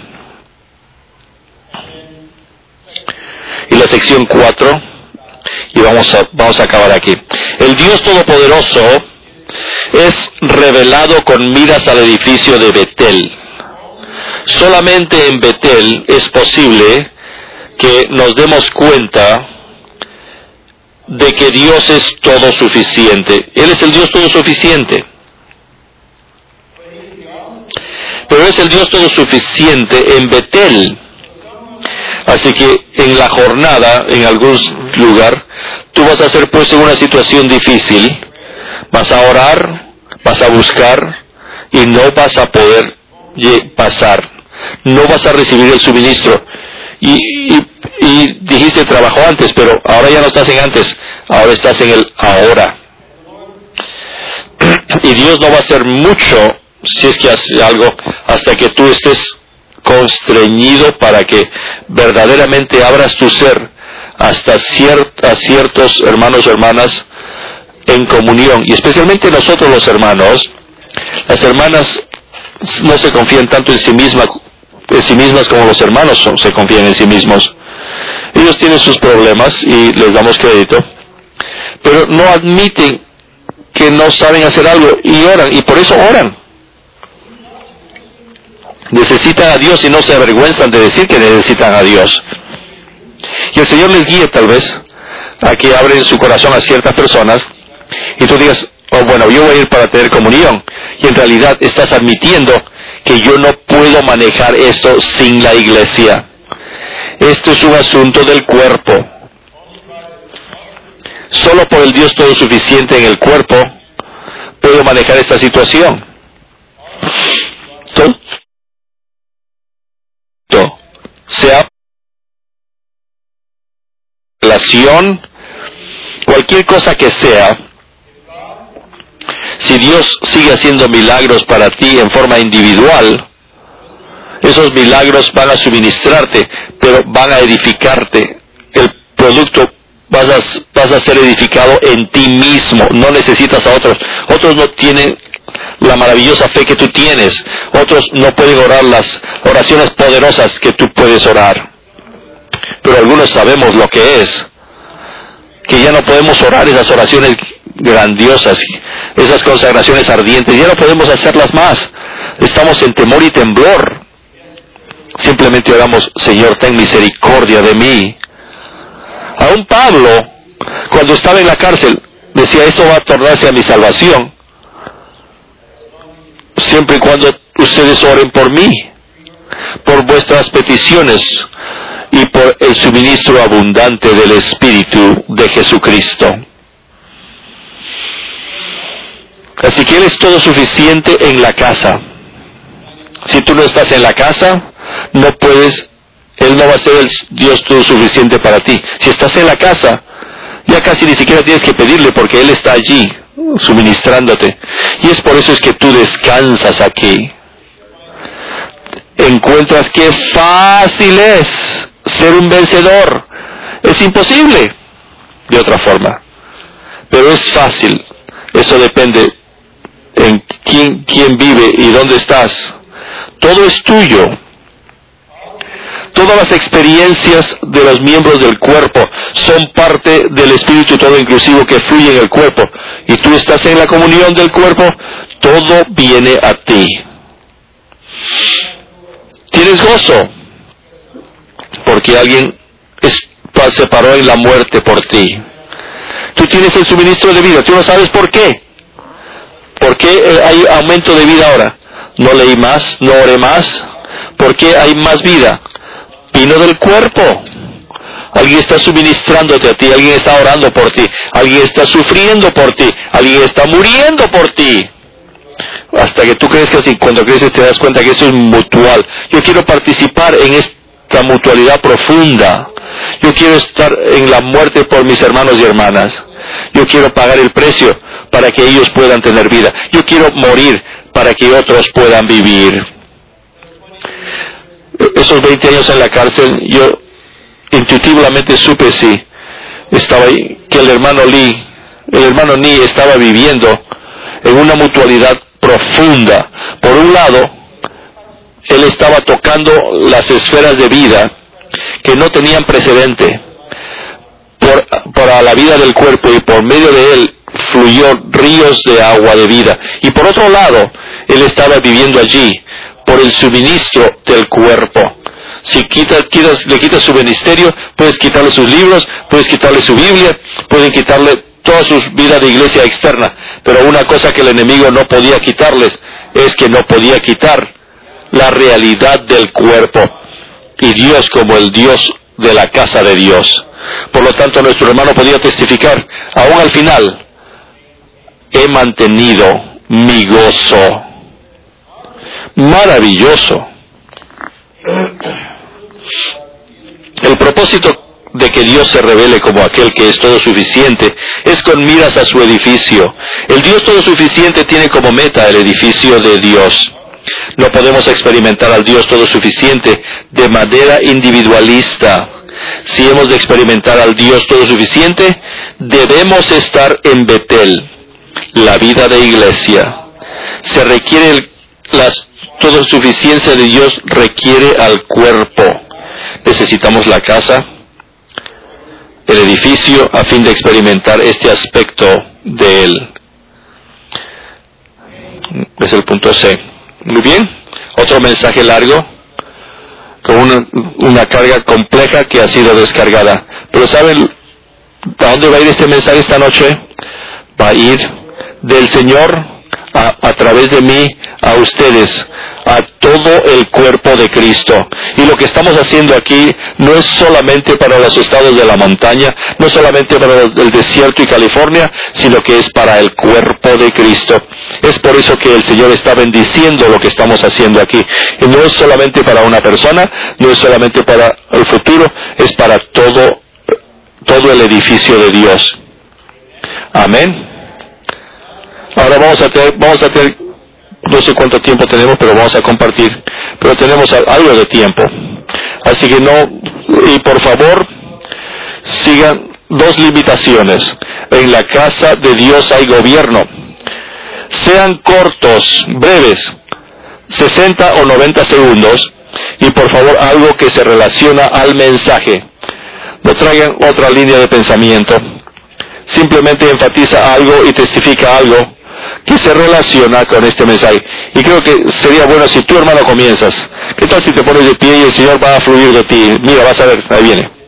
Y la sección 4, y vamos a acabar aquí. El Dios Todopoderoso es revelado con miras al edificio de Betel. Solamente en Betel es posible que nos demos cuenta de que Dios es todo suficiente. Él es el Dios todo suficiente. Pero es el Dios todo suficiente en Betel. Así que en la jornada, en algún lugar, tú vas a ser puesto en una situación difícil, vas a orar, vas a buscar y no vas a poder pasar, no vas a recibir el suministro. Y dijiste trabajo antes, pero ahora ya no estás en antes, ahora estás en el ahora. Y Dios no va a hacer mucho si es que hace algo hasta que tú estés constreñido para que verdaderamente abras tu ser hasta ciertos hermanos o hermanas en comunión, y especialmente nosotros los hermanos. Las hermanas no se confían tanto en sí mismas como los hermanos se confían en sí mismos. Ellos tienen sus problemas y les damos crédito, pero no admiten que no saben hacer algo y oran, y por eso oran. Necesitan a Dios y no se avergüenzan de decir que necesitan a Dios. Y el Señor les guíe tal vez a que abren su corazón a ciertas personas y tú digas, oh bueno, yo voy a ir para tener comunión, y en realidad estás admitiendo que yo no puedo manejar esto sin la iglesia. Esto es un asunto del cuerpo. Solo por el Dios todo suficiente en el cuerpo puedo manejar esta situación. Sea relación, cualquier cosa que sea, si Dios sigue haciendo milagros para ti en forma individual, esos milagros van a suministrarte, pero van a edificarte. El producto vas a ser edificado en ti mismo, no necesitas a otros. Otros no tienen la maravillosa fe que tú tienes, otros no pueden orar las oraciones poderosas que tú puedes orar, pero algunos sabemos lo que es, que ya no podemos orar esas oraciones grandiosas, esas consagraciones ardientes, ya no podemos hacerlas más, estamos en temor y temblor, simplemente oramos, Señor, ten misericordia de mí. Aún Pablo, cuando estaba en la cárcel, decía, esto va a tornarse a mi salvación, siempre y cuando ustedes oren por mí, por vuestras peticiones y por el suministro abundante del Espíritu de Jesucristo. Así que Él es todo suficiente en la casa. Si tú no estás en la casa, no puedes, Él no va a ser el Dios todo suficiente para ti. Si estás en la casa, ya casi ni siquiera tienes que pedirle, porque Él está allí suministrándote. Y es por eso es que tú descansas aquí. Encuentras qué fácil es ser un vencedor. Es imposible de otra forma. Pero es fácil. Eso depende en quién vive y dónde estás. Todo es tuyo. Todas las experiencias de los miembros del cuerpo son parte del Espíritu todo inclusivo que fluye en el cuerpo. Y tú estás en la comunión del cuerpo, todo viene a ti. Tienes gozo, porque alguien se paró en la muerte por ti. Tú tienes el suministro de vida, tú no sabes por qué. ¿Por qué hay aumento de vida ahora? No leí más, no oré más. ¿Por qué hay más vida? Vino del cuerpo. Alguien está suministrándote a ti, alguien está orando por ti, alguien está sufriendo por ti, alguien está muriendo por ti. Hasta que tú crezcas y cuando creces te das cuenta que esto es mutual. Yo quiero participar en esta mutualidad profunda. Yo quiero estar en la muerte por mis hermanos y hermanas. Yo quiero pagar el precio para que ellos puedan tener vida. Yo quiero morir para que otros puedan vivir. Esos 20 años en la cárcel, yo intuitivamente supe estaba ahí, que el hermano Ni estaba viviendo en una mutualidad profunda. Por un lado, él estaba tocando las esferas de vida que no tenían precedente para la vida del cuerpo, y por medio de él fluyó ríos de agua de vida. Y por otro lado, él estaba viviendo allí por el suministro del cuerpo. Si le quitas su ministerio, puedes quitarle sus libros, puedes quitarle su Biblia, pueden quitarle toda su vida de iglesia externa. Pero una cosa que el enemigo no podía quitarles es que no podía quitar la realidad del cuerpo. Y Dios como el Dios de la casa de Dios. Por lo tanto, nuestro hermano podía testificar, aún al final, he mantenido mi gozo. Maravilloso. El propósito de que Dios se revele como aquel que es todo suficiente es con miras a su edificio. El Dios todo suficiente tiene como meta el edificio de Dios. No podemos experimentar al Dios todo suficiente de manera individualista. Si hemos de experimentar al Dios todo suficiente, debemos estar en Betel, la vida de iglesia. Se requiere toda suficiencia de Dios requiere al cuerpo. Necesitamos la casa, el edificio, a fin de experimentar este aspecto de Él. Es el punto C. Muy bien. Otro mensaje largo, con una carga compleja que ha sido descargada. Pero ¿saben a dónde va a ir este mensaje esta noche? Va a ir del Señor a través de mí a ustedes, a todo el cuerpo de Cristo. Y lo que estamos haciendo aquí no es solamente para los estados de la montaña, no es solamente para el desierto y California, sino que es para el cuerpo de Cristo. Es por eso que el Señor está bendiciendo lo que estamos haciendo aquí. Y no es solamente para una persona, no es solamente para el futuro, es para todo el edificio de Dios. Amén. Ahora vamos a tener, no sé cuánto tiempo tenemos, pero vamos a compartir. Pero tenemos algo de tiempo. Así que y por favor, sigan 2 limitaciones. En la casa de Dios hay gobierno. Sean cortos, breves, 60 o 90 segundos. Y por favor, algo que se relaciona al mensaje. No traigan otra línea de pensamiento. Simplemente enfatiza algo y testifica algo que se relaciona con este mensaje. Y creo que sería bueno si tú, hermano, comienzas. ¿Qué tal si te pones de pie y el Señor va a fluir de ti? Mira, vas a ver, ahí viene.